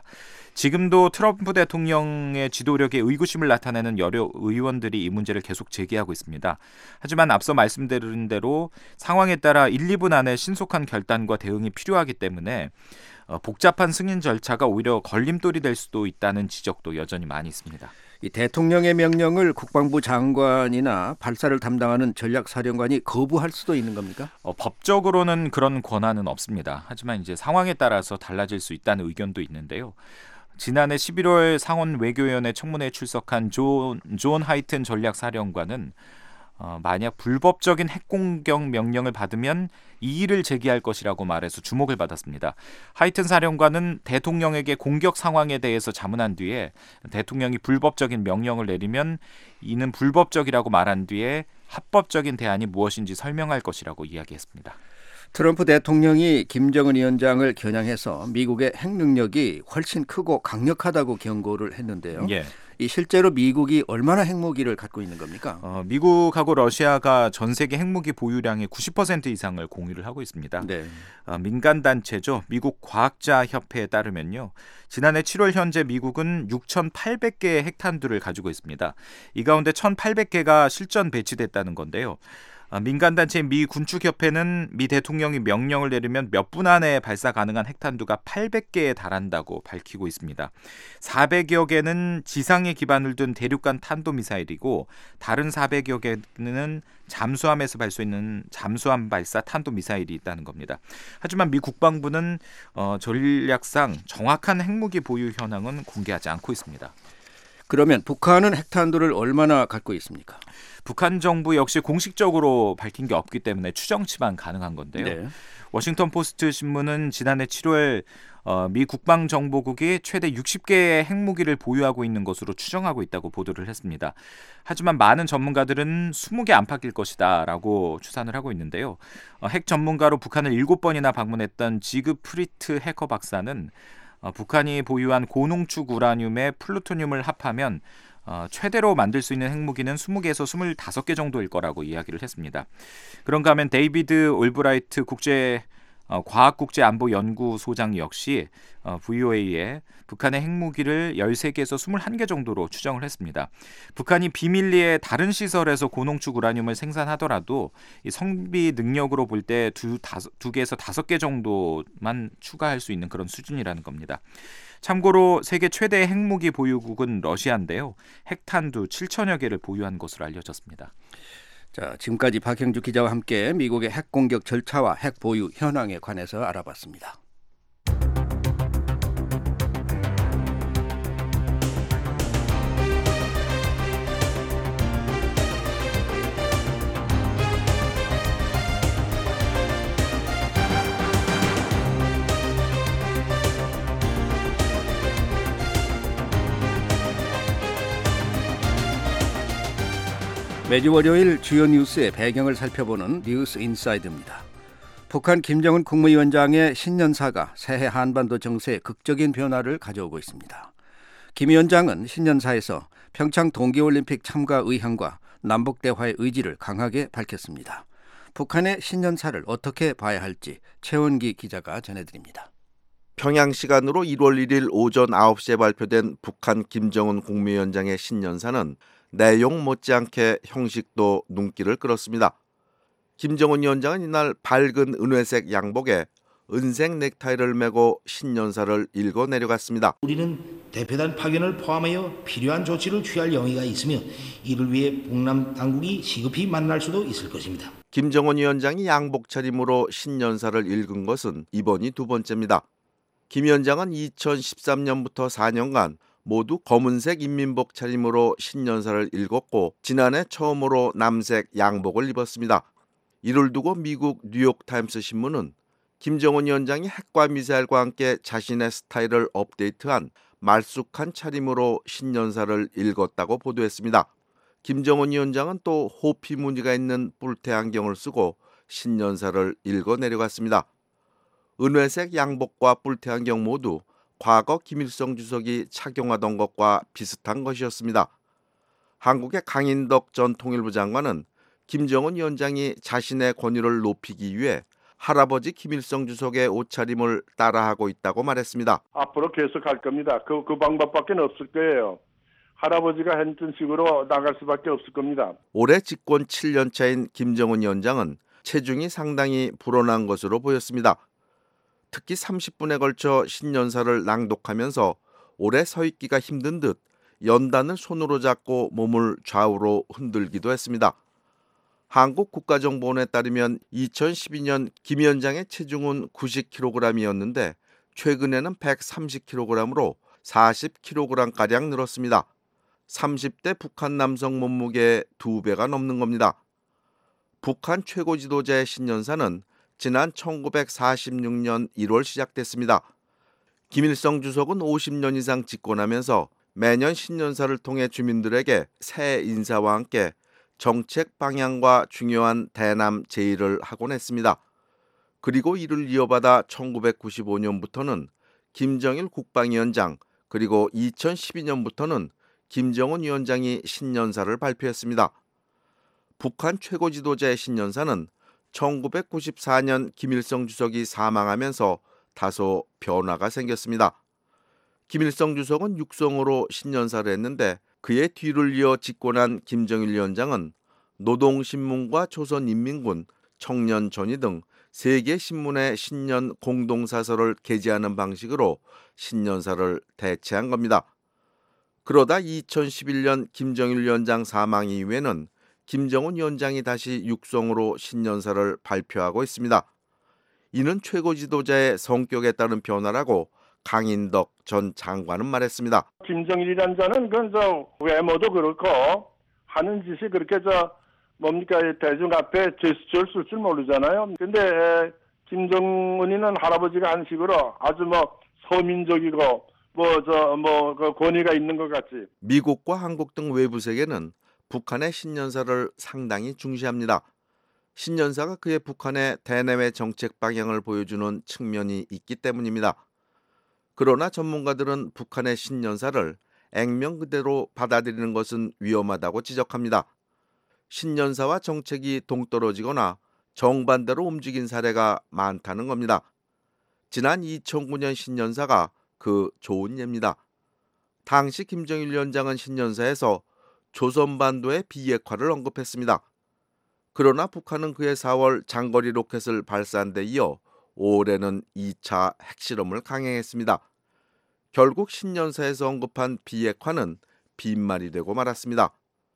지금도 트럼프 대통령의 지도력에 의구심을 나타내는 여러 의원들이 이 문제를 계속 제기하고 있습니다. 하지만 앞서 말씀드린 대로 상황에 따라 일, 이 분 안에 신속한 결단과 대응이 필요하기 때문에 어, 복잡한 승인 절차가 오히려 걸림돌이 될 수도 있다는 지적도 여전히 많이 있습니다. 이 대통령의 명령을 국방부 장관이나 발사를 담당하는 전략사령관이 거부할 수도 있는 겁니까? 어, 법적으로는 그런 권한은 없습니다. 하지만 이제 상황에 따라서 달라질 수 있다는 의견도 있는데요. 지난해 십일월 상원 외교위원회 청문회에 출석한 존, 존 하이튼 전략사령관은 어, 만약 불법적인 핵공격 명령을 받으면 이의를 제기할 것이라고 말해서 주목을 받았습니다. 하이튼 사령관은 대통령에게 공격 상황에 대해서 자문한 뒤에 대통령이 불법적인 명령을 내리면 이는 불법적이라고 말한 뒤에 합법적인 대안이 무엇인지 설명할 것이라고 이야기했습니다. 트럼프 대통령이 김정은 위원장을 겨냥해서 미국의 핵 능력이 훨씬 크고 강력하다고 경고를 했는데요. 예. 이 실제로 미국이 얼마나 핵무기를 갖고 있는 겁니까? 어, 미국하고 러시아가 전 세계 핵무기 보유량의 구십 퍼센트 이상을 공유를 하고 있습니다. 네. 어, 민간 단체죠. 미국 과학자 협회에 따르면요. 지난해 칠월 현재 미국은 육천팔백 개의 핵탄두를 가지고 있습니다. 이 가운데 천팔백 개가 실전 배치됐다는 건데요. 민간단체 미 군축협회는 미 대통령이 명령을 내리면 몇 분 안에 발사 가능한 핵탄두가 팔백 개에 달한다고 밝히고 있습니다. 사백여 개는 지상에 기반을 둔 대륙간 탄도미사일이고 다른 사백여 개는 잠수함에서 발사있는 잠수함 발사 탄도미사일이 있다는 겁니다. 하지만 미 국방부는 어, 전략상 정확한 핵무기 보유 현황은 공개하지 않고 있습니다. 그러면 북한은 핵탄두를 얼마나 갖고 있습니까? 북한 정부 역시 공식적으로 밝힌 게 없기 때문에 추정치만 가능한 건데요. 네. 워싱턴 포스트 신문은 지난해 칠월 어, 미 국방정보국이 최대 육십 개의 핵무기를 보유하고 있는 것으로 추정하고 있다고 보도를 했습니다. 하지만 많은 전문가들은 이십 개 안팎일 것이다 라고 추산을 하고 있는데요. 어, 핵 전문가로 북한을 일곱 번이나 방문했던 지그 프리트 해커 박사는 어, 북한이 보유한 고농축 우라늄에 플루토늄을 합하면 어, 최대로 만들 수 있는 핵무기는 스무 개에서 스물다섯 개 정도일 거라고 이야기를 했습니다. 그런가 하면 데이비드 올브라이트 국제 어, 과학국제안보연구소장 역시 어, 브이오에이에 북한의 핵무기를 열세 개에서 스물한 개 정도로 추정을 했습니다. 북한이 비밀리에 다른 시설에서 고농축 우라늄을 생산하더라도 이 성비 능력으로 볼 때 두 두 개에서 다섯 개 정도만 추가할 수 있는 그런 수준이라는 겁니다. 참고로 세계 최대 핵무기 보유국은 러시아인데요. 핵탄두 칠천여 개를 보유한 것으로 알려졌습니다. 자, 지금까지 박형주 기자와 함께 미국의 핵 공격 절차와 핵 보유 현황에 관해서 알아봤습니다. 매주 월요일 주요 뉴스의 배경을 살펴보는 뉴스 인사이드입니다. 북한 김정은 국무위원장의 신년사가 새해 한반도 정세에 극적인 변화를 가져오고 있습니다. 김 위원장은 신년사에서 평창 동계올림픽 참가 의향과 남북 대화의 의지를 강하게 밝혔습니다. 북한의 신년사를 어떻게 봐야 할지 최원기 기자가 전해드립니다. 평양 시간으로 일월 일일 오전 아홉 시에 발표된 북한 김정은 국무위원장의 신년사는 내용 못지않게 형식도 눈길을 끌었습니다. 김정은 위원장은 이날 밝은 은회색 양복에 은색 넥타이를 메고 신년사를 읽어 내려갔습니다. 우리는 대표단 파견을 포함하여 필요한 조치를 취할 용의가 있으며 이를 위해 북남 당국이 시급히 만날 수도 있을 것입니다. 김정은 위원장이 양복 차림으로 신년사를 읽은 것은 이번이 두 번째입니다. 김 위원장은 이천십삼 년부터 사 년간 모두 검은색 인민복 차림으로 신년사를 읽었고 지난해 처음으로 남색 양복을 입었습니다. 이를 두고 미국 뉴욕타임스 신문은 김정은 위원장이 핵과 미사일과 함께 자신의 스타일을 업데이트한 말쑥한 차림으로 신년사를 읽었다고 보도했습니다. 김정은 위원장은 또 호피 무늬가 있는 뿔테 안경을 쓰고 신년사를 읽어 내려갔습니다. 은회색 양복과 뿔테 안경 모두 과거 김일성 주석이 착용하던 것과 비슷한 것이었습니다. 한국의 강인덕 전 통일부 장관은 김정은 위원장이 자신의 권위를 높이기 위해 할아버지 김일성 주석의 옷차림을 따라하고 있다고 말했습니다. 앞으로 계속 할 겁니다. 그, 그 방법밖에 없을 거예요. 할아버지가 했던 식으로 나갈 수밖에 없을 겁니다. 올해 집권 칠 년 차인 김정은 위원장은 체중이 상당히 불어난 것으로 보였습니다. 특히 삼십 분에 걸쳐 신년사를 낭독하면서 오래 서 있기가 힘든 듯 연단을 손으로 잡고 몸을 좌우로 흔들기도 했습니다. 한국국가정보원에 따르면 이천십이 년 김 위원장의 체중은 구십 킬로그램이었는데 최근에는 백삼십 킬로그램으로 사십 킬로그램가량 늘었습니다. 삼십 대 북한 남성 몸무게의 두 배가 넘는 겁니다. 북한 최고 지도자의 신년사는 지난 천구백사십육 년 일월 시작됐습니다. 김일성 주석은 오십 년 이상 집권하면서 매년 신년사를 통해 주민들에게 새해 인사와 함께 정책 방향과 중요한 대남 제의를 하곤 했습니다. 그리고 이를 이어받아 천구백구십오 년부터는 김정일 국방위원장 그리고 이천십이 년부터는 김정은 위원장이 신년사를 발표했습니다. 북한 최고 지도자의 신년사는 천구백구십사 년 김일성 주석이 사망하면서 다소 변화가 생겼습니다. 김일성 주석은 육성으로 신년사를 했는데 그의 뒤를 이어 집권한 김정일 위원장은 노동신문과 조선인민군, 청년전의 등 세 개 신문의 신년 공동사설을 게재하는 방식으로 신년사를 대체한 겁니다. 그러다 이천십일 년 김정일 위원장 사망 이후에는 김정은 위원장이 다시 육성으로 신년사를 발표하고 있습니다. 이는 최고 지도자의 성격에 따른 변화라고 강인덕 전 장관은 말했습니다. 김정일이라는 자는 그건 저 외모도 그렇고 하는 짓이 그렇게 저 뭡니까 대중 앞에 제스처를 쓸 줄 모르잖아요. 근데 김정은이는 할아버지가 한 식으로 아주 뭐 서민적이고 뭐 저 뭐 그 권위가 있는 것 같이. 미국과 한국 등 외부 세계는 북한의 신년사를 상당히 중시합니다. 신년사가 그의 북한의 대내외 정책 방향을 보여주는 측면이 있기 때문입니다. 그러나 전문가들은 북한의 신년사를 액면 그대로 받아들이는 것은 위험하다고 지적합니다. 신년사와 정책이 동떨어지거나 정반대로 움직인 사례가 많다는 겁니다. 지난 이천구 년 신년사가 그 좋은 예입니다. 당시 김정일 위원장은 신년사에서 조선반도의 비핵화를 언급했습니다. 그러나 북한은 그해 사월 장거리 로켓을 발사한 데 이어 올해는 이 차 핵실험을 강행했습니다. 결국 신년사에서 언급한 비핵화는 빈말이 되고 말았습니다.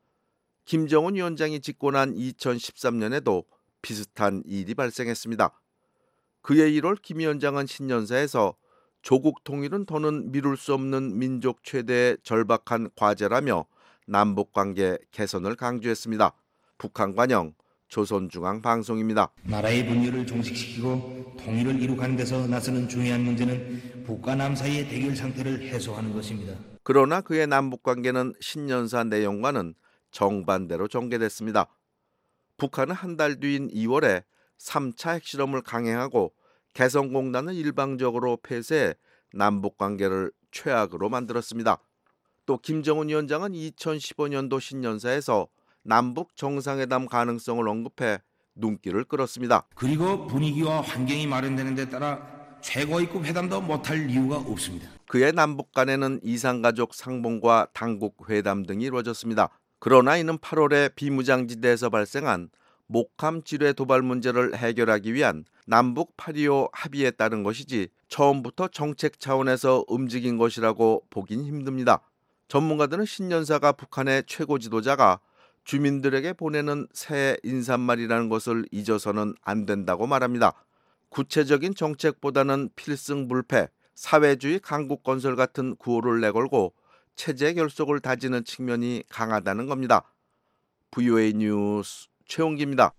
김정은 위원장이 집권한 이천십삼 년에도 비슷한 일이 발생했습니다. 그해 일월 김 위원장은 신년사에서 조국 통일은 더는 미룰 수 없는 민족 최대의 절박한 과제라며 남북관계 개선을 강조했습니다. 북한 관영 조선중앙방송입니다. 나라의 분열을 종식시키고 통일을 이룩하는 데서 나서는 중요한 문제는 북과 남 사이의 대결 상태를 해소하는 것입니다. 그러나 그의 남북관계는 신년사 내용과는 정반대로 전개됐습니다. 북한은 한 달 뒤인 이월에 삼 차 핵실험을 강행하고 개성공단을 일방적으로 폐쇄해 남북관계를 최악으로 만들었습니다. 또 김정은 위원장은 이천십오 년도 신년사에서 남북 정상회담 가능성을 언급해 눈길을 끌었습니다. 그리고 분위기와 환경이 마련되는 데 따라 최고위급 회담도 못할 이유가 없습니다. 그의 남북 간에는 이산가족 상봉과 당국 회담 등이 이루어졌습니다. 그러나 이는 팔월에 비무장지대에서 발생한 목함 지뢰 도발 문제를 해결하기 위한 남북 팔이오 합의에 따른 것이지 처음부터 정책 차원에서 움직인 것이라고 보긴 힘듭니다. 전문가들은 신년사가 북한의 최고 지도자가 주민들에게 보내는 새해 인사말이라는 것을 잊어서는 안 된다고 말합니다. 구체적인 정책보다는 필승불패, 사회주의 강국 건설 같은 구호를 내걸고 체제 결속을 다지는 측면이 강하다는 겁니다. 브이오에이 뉴스 최홍기입니다.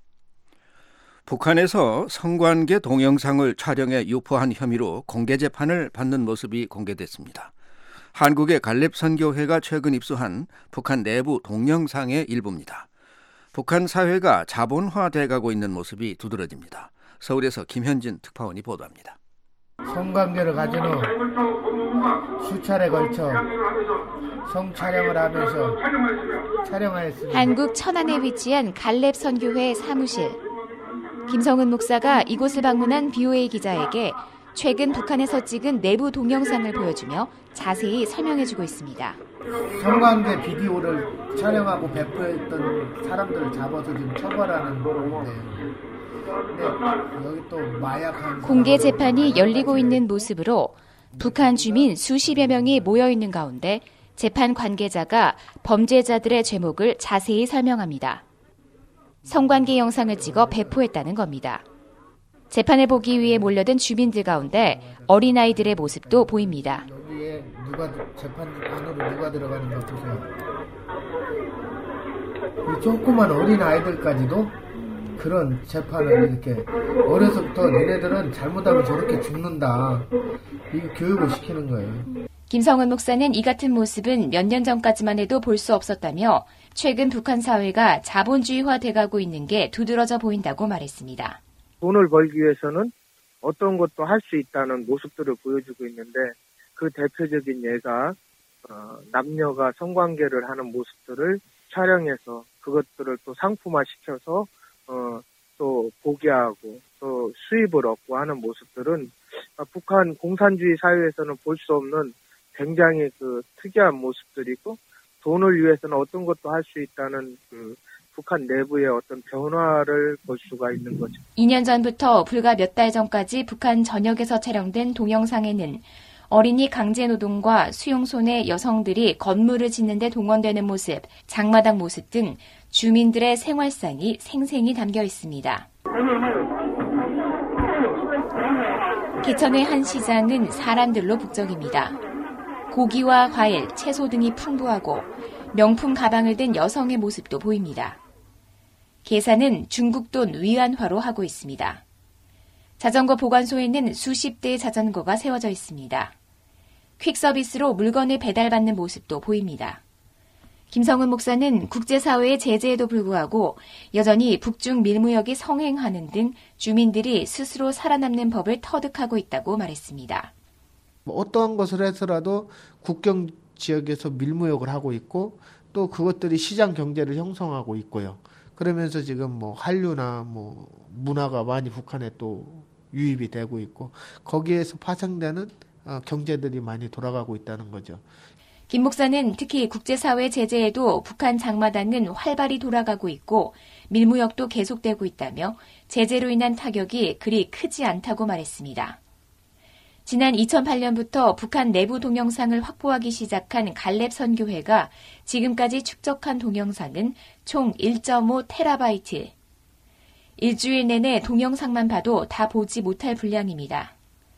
북한에서 성관계 동영상을 촬영해 유포한 혐의로 공개 재판을 받는 모습이 공개됐습니다. 한국의 갈렙 선교회가 최근 입수한 북한 내부 동영상의 일부입니다. 북한 사회가 자본화돼 가고 있는 모습이 두드러집니다. 서울에서 김현진 특파원이 보도합니다. 성관계를 가진 후 수차례 걸쳐 성촬영을 하면서 촬영하였습니다. 한국 천안에 위치한 갈렙 선교회 사무실. 김성은 목사가 이곳을 방문한 브이오에이 기자에게 최근 북한에서 찍은 내부 동영상을 보여주며 자세히 설명해주고 있습니다. 성관계 비디오를 촬영하고 배포했던 사람들을 잡아서 지금 처벌하는 건데, 근데 여기 또 마약한 공개 재판이 열리고 있는 모습으로 북한 주민 수십여 명이 모여 있는 가운데 재판 관계자가 범죄자들의 죄목을 자세히 설명합니다. 성관계 영상을 찍어 배포했다는 겁니다. 재판을 보기 위해 몰려든 주민들 가운데 어린아이들의 모습도 보입니다. 여기에 누가 재판 안으로 누가 들어가는 거 보세요. 이 조그만 어린아이들까지도 그런 재판을 이렇게 어려서부터 너네들은 잘못하면 저렇게 죽는다. 이 교육을 시키는 거예요. 김성은 목사는 이 같은 모습은 몇 년 전까지만 해도 볼 수 없었다며 최근 북한 사회가 자본주의화 돼가고 있는 게 두드러져 보인다고 말했습니다. 돈을 벌기 위해서는 어떤 것도 할 수 있다는 모습들을 보여주고 있는데 그 대표적인 예가 어, 남녀가 성관계를 하는 모습들을 촬영해서 그것들을 또 상품화시켜서 어, 또 보게 하고 또 수입을 얻고 하는 모습들은 어, 북한 공산주의 사회에서는 볼 수 없는 굉장히 그 특이한 모습들이고 돈을 위해서는 어떤 것도 할 수 있다는 그 북한 내부의 어떤 변화를 볼 수가 있는 거죠. 이 년 전부터 불과 몇 달 전까지 북한 전역에서 촬영된 동영상에는 어린이 강제노동과 수용소내 여성들이 건물을 짓는 데 동원되는 모습, 장마당 모습 등 주민들의 생활상이 생생히 담겨 있습니다. 개천의 한 시장은 사람들로 북적입니다. 고기와 과일, 채소 등이 풍부하고 명품 가방을 든 여성의 모습도 보입니다. 계산은 중국 돈 위안화로 하고 있습니다. 자전거 보관소에는 수십 대의 자전거가 세워져 있습니다. 퀵서비스로 물건을 배달받는 모습도 보입니다. 김성은 목사는 국제사회의 제재에도 불구하고 여전히 북중 밀무역이 성행하는 등 주민들이 스스로 살아남는 법을 터득하고 있다고 말했습니다. 뭐 어떠한 것을 해서라도 국경 지역에서 밀무역을 하고 있고 또 그것들이 시장 경제를 형성하고 있고요. 그러면서 지금 뭐 한류나 뭐 문화가 많이 북한에 또 유입이 되고 있고 거기에서 파생되는 어, 경제들이 많이 돌아가고 있다는 거죠. 김 목사는 특히 국제사회 제재에도 북한 장마당은 활발히 돌아가고 있고 밀무역도 계속되고 있다며 제재로 인한 타격이 그리 크지 않다고 말했습니다. 지난 이천팔 년부터 북한 내부 동영상을 확보하기 시작한 갈렙 선교회가 지금까지 축적한 동영상은 총 일 점 오 테라바이트. 일주일 내내 동영상만 봐도 다 보지 못할 분량입니다.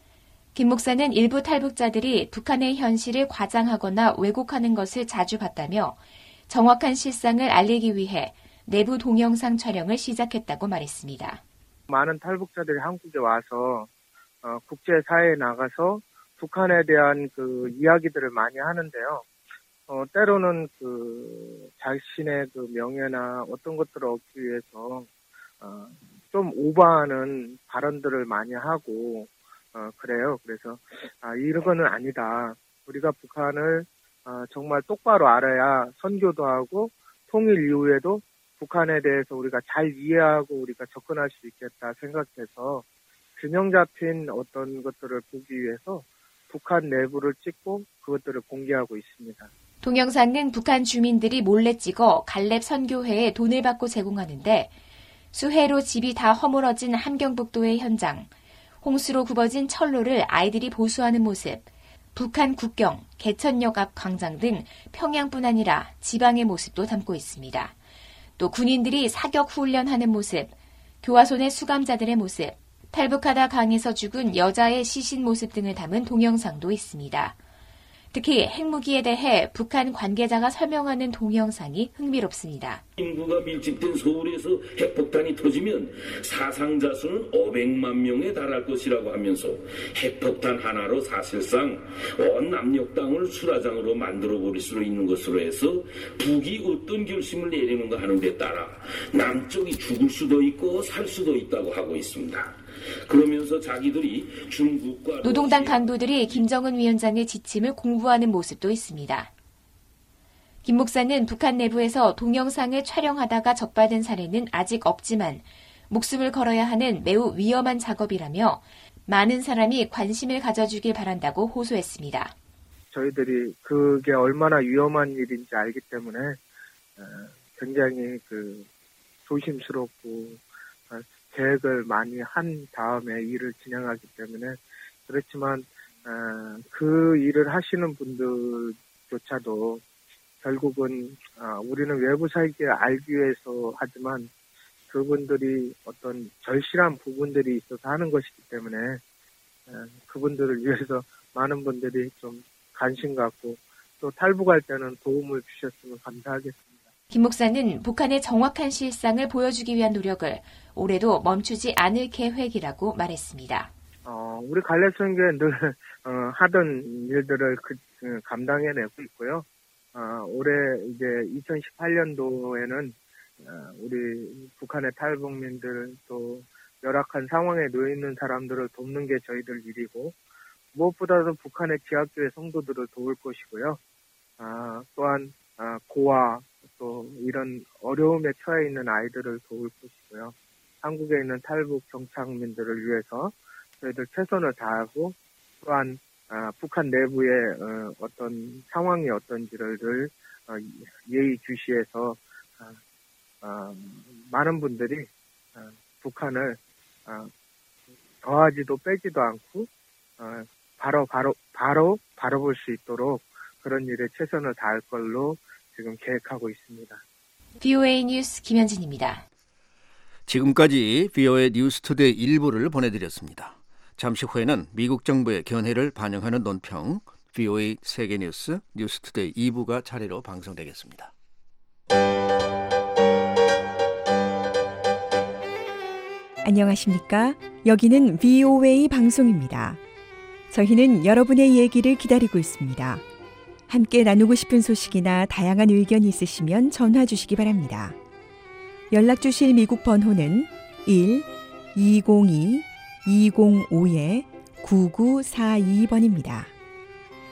김 목사는 일부 탈북자들이 북한의 현실을 과장하거나 왜곡하는 것을 자주 봤다며 정확한 실상을 알리기 위해 내부 동영상 촬영을 시작했다고 말했습니다. 많은 탈북자들이 한국에 와서 어, 국제사회에 나가서 북한에 대한 그 이야기들을 많이 하는데요. 어, 때로는 그 자신의 그 명예나 어떤 것들을 얻기 위해서 어, 좀 오버하는 발언들을 많이 하고 어, 그래요. 그래서 아, 이런 거는 아니다. 우리가 북한을 어, 정말 똑바로 알아야 선교도 하고 통일 이후에도 북한에 대해서 우리가 잘 이해하고 우리가 접근할 수 있겠다 생각해서 균형 잡힌 어떤 것들을 보기 위해서 북한 내부를 찍고 그것들을 공개하고 있습니다. 동영상은 북한 주민들이 몰래 찍어 갈렙 선교회에 돈을 받고 제공하는데 수해로 집이 다 허물어진 함경북도의 현장, 홍수로 굽어진 철로를 아이들이 보수하는 모습, 북한 국경, 개천역 앞 광장 등 평양뿐 아니라 지방의 모습도 담고 있습니다. 또 군인들이 사격 훈련하는 모습, 교화소 내 수감자들의 모습, 탈북하다 강에서 죽은 여자의 시신 모습 등을 담은 동영상도 있습니다. 특히 핵무기에 대해 북한 관계자가 설명하는 동영상이 흥미롭습니다. 인구가 밀집된 서울에서 핵폭탄이 터지면 사상자 수는 오백만 명에 달할 것이라고 하면서 핵폭탄 하나로 사실상 온 남녘 땅을 수라장으로 만들어버릴 수 있는 것으로 해서 북이 어떤 결심을 내리는가 하는 데 따라 남쪽이 죽을 수도 있고 살 수도 있다고 하고 있습니다. 그러면서 자기들이 중국과 노동당 간부들이 김정은 위원장의 지침을 공부하는 모습도 있습니다. 김 목사는 북한 내부에서 동영상을 촬영하다가 적발된 사례는 아직 없지만 목숨을 걸어야 하는 매우 위험한 작업이라며 많은 사람이 관심을 가져주길 바란다고 호소했습니다. 저희들이 그게 얼마나 위험한 일인지 알기 때문에 굉장히 그 조심스럽고 계획을 많이 한 다음에 일을 진행하기 때문에 그렇지만 어, 그 일을 하시는 분들조차도 결국은 어, 우리는 외부 사이에 알기 위해서 하지만 그분들이 어떤 절실한 부분들이 있어서 하는 것이기 때문에 어, 그분들을 위해서 많은 분들이 좀 관심 갖고 또 탈북할 때는 도움을 주셨으면 감사하겠습니다. 김 목사는 북한의 정확한 실상을 보여주기 위한 노력을 올해도 멈추지 않을 계획이라고 말했습니다. 어, 우리 갈렙 선교회 늘 어, 하던 일들을 그, 그, 감당해내고 있고요. 어, 올해 이제 이천십팔 년도에는 어, 우리 북한의 탈북민들 또 열악한 상황에 놓여 있는 사람들을 돕는 게 저희들 일이고 무엇보다도 북한의 지하교회 성도들을 도울 것이고요. 어, 또한 어, 고아 또 이런 어려움에 처해 있는 아이들을 도울 것이고요. 한국에 있는 탈북 정착민들을 위해서 저희들 최선을 다하고 또한 어, 북한 내부의 어, 어떤 상황이 어떤지를 늘 어, 예의주시해서 어, 어, 많은 분들이 어, 북한을 어, 더하지도 빼지도 않고 어, 바로 바로 바로 바라볼 수 있도록 그런 일에 최선을 다할 걸로 지금 계획하고 있습니다. 비오에이 뉴스 김현진입니다. 지금까지 비오에이 뉴스투데이 일부를 보내드렸습니다. 잠시 후에는 미국 정부의 견해를 반영하는 논평 비오에이 세계뉴스 뉴스투데이 이 부가 차례로 방송되겠습니다. 안녕하십니까? 여기는 비오에이 방송입니다. 저희는 여러분의 얘기를 기다리고 있습니다. 함께 나누고 싶은 소식이나 다양한 의견이 있으시면 전화 주시기 바랍니다. 연락 주실 미국 번호는 일 이공이 이공오 구구사이 번입니다.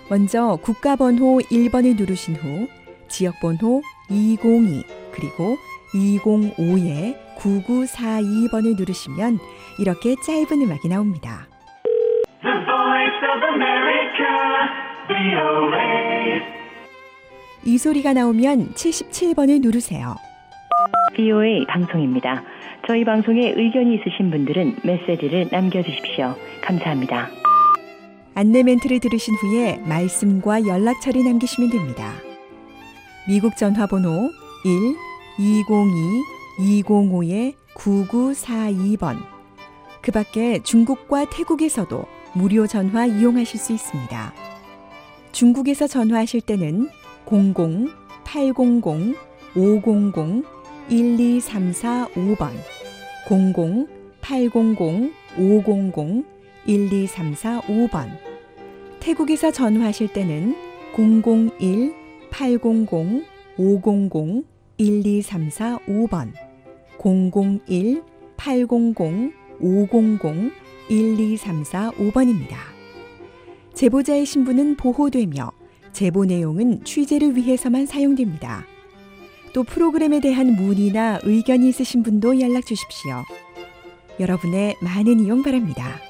먼저 국가번호 일 번을 누르신 후 지역번호 이공이 그리고 이공오에 구구사이 번을 누르시면 이렇게 짧은 음악이 나옵니다. The Voice of America, 브이오에이. 이 소리가 나오면 칠십칠 번을 누르세요. 브이오에이 방송입니다. 저희 방송에 의견이 있으신 분들은 메시지를 남겨주십시오. 감사합니다. 안내 멘트를 들으신 후에 말씀과 연락처를 남기시면 됩니다. 미국 전화번호 일 이공이 이공오에 구구사이 번. 그 밖에 중국과 태국에서도 무료 전화 이용하실 수 있습니다. 중국에서 전화하실 때는 공공 팔공공 오공공 일이삼사오 번, 공공 팔공공 오공공 일이삼사오 번. 태국에서 전화하실 때는 공공일 팔공공 오공공 일이삼사오 번, 공공일 팔공공 오공공 일이삼사오 번입니다. 제보자의 신분은 보호되며 제보 내용은 취재를 위해서만 사용됩니다. 또 프로그램에 대한 문의나 의견이 있으신 분도 연락 주십시오. 여러분의 많은 이용 바랍니다.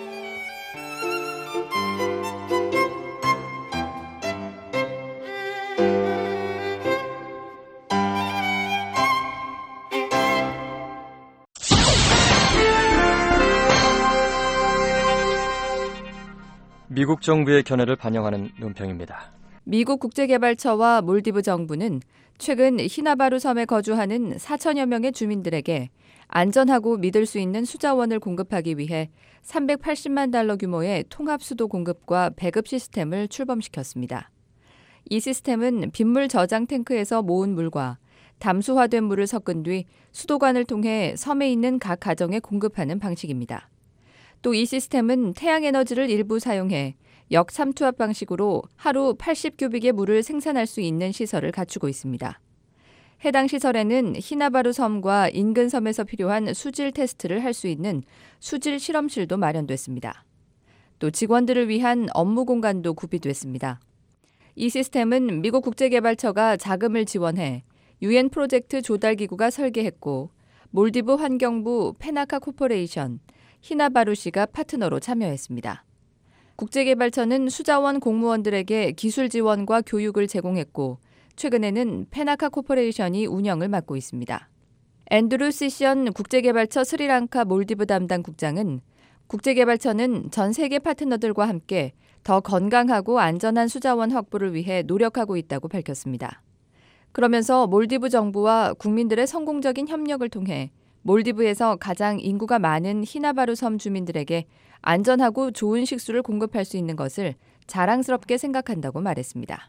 미국 정부의 견해를 반영하는 논평입니다. 미국 국제개발처와 몰디브 정부는 최근 히나바루 섬에 거주하는 사천여 명의 주민들에게 안전하고 믿을 수 있는 수자원을 공급하기 위해 삼백팔십만 달러 규모의 통합 수도 공급과 배급 시스템을 출범시켰습니다. 이 시스템은 빗물 저장 탱크에서 모은 물과 담수화된 물을 섞은 뒤 수도관을 통해 섬에 있는 각 가정에 공급하는 방식입니다. 또 이 시스템은 태양에너지를 일부 사용해 역삼투압 방식으로 하루 팔십 큐빅의 물을 생산할 수 있는 시설을 갖추고 있습니다. 해당 시설에는 히나바루 섬과 인근 섬에서 필요한 수질 테스트를 할 수 있는 수질 실험실도 마련됐습니다. 또 직원들을 위한 업무 공간도 구비됐습니다. 이 시스템은 미국 국제개발처가 자금을 지원해 유엔 프로젝트 조달기구가 설계했고 몰디브 환경부 페나카 코퍼레이션, 히나바루시가 파트너로 참여했습니다. 국제개발처는 수자원 공무원들에게 기술 지원과 교육을 제공했고 최근에는 페나카 코퍼레이션이 운영을 맡고 있습니다. 앤드루 시션 국제개발처 스리랑카 몰디브 담당 국장은 국제개발처는 전 세계 파트너들과 함께 더 건강하고 안전한 수자원 확보를 위해 노력하고 있다고 밝혔습니다. 그러면서 몰디브 정부와 국민들의 성공적인 협력을 통해 몰디브에서 가장 인구가 많은 히나바루 섬 주민들에게 안전하고 좋은 식수를 공급할 수 있는 것을 자랑스럽게 생각한다고 말했습니다.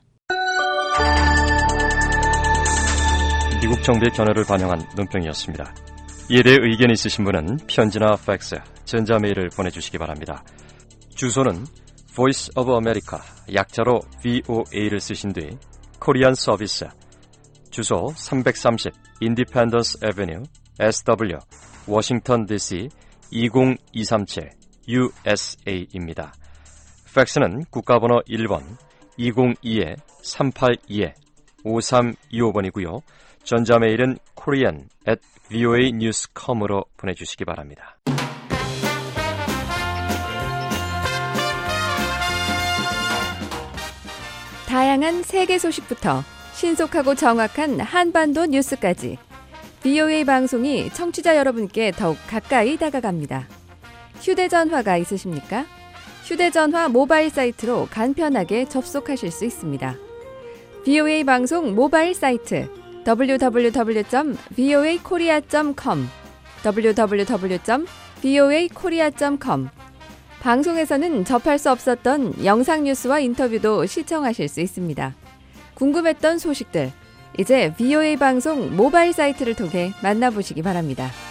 미국 정부의 견해를 반영한 논평이었습니다. 이에 대해 의견이 있으신 분은 편지나 팩스, 전자메일을 보내주시기 바랍니다. 주소는 Voice of America, 약자로 브이오에이를 쓰신 뒤 코리안 서비스, 주소 삼백삼십 Independence Avenue, 에스더블유, 워싱턴 디씨 이공이삼칠 유에스에이입니다. 팩스는 국가번호 일 번 이공이 삼팔이 오삼이오 번이고요. 전자메일은 korean at 브이오에이 뉴스 닷컴으로 보내주시기 바랍니다. 다양한 세계 소식부터 신속하고 정확한 한반도 뉴스까지 브이오에이 방송이 청취자 여러분께 더욱 가까이 다가갑니다. 휴대전화가 있으십니까? 휴대전화 모바일 사이트로 간편하게 접속하실 수 있습니다. 브이오에이 방송 모바일 사이트 더블유 더블유 더블유 점 브이오에이 코리아 점 컴 더블유 더블유 더블유 점 브이오에이 코리아 점 컴 방송에서는 접할 수 없었던 영상 뉴스와 인터뷰도 시청하실 수 있습니다. 궁금했던 소식들, 이제 브이오에이 방송 모바일 사이트를 통해 만나보시기 바랍니다.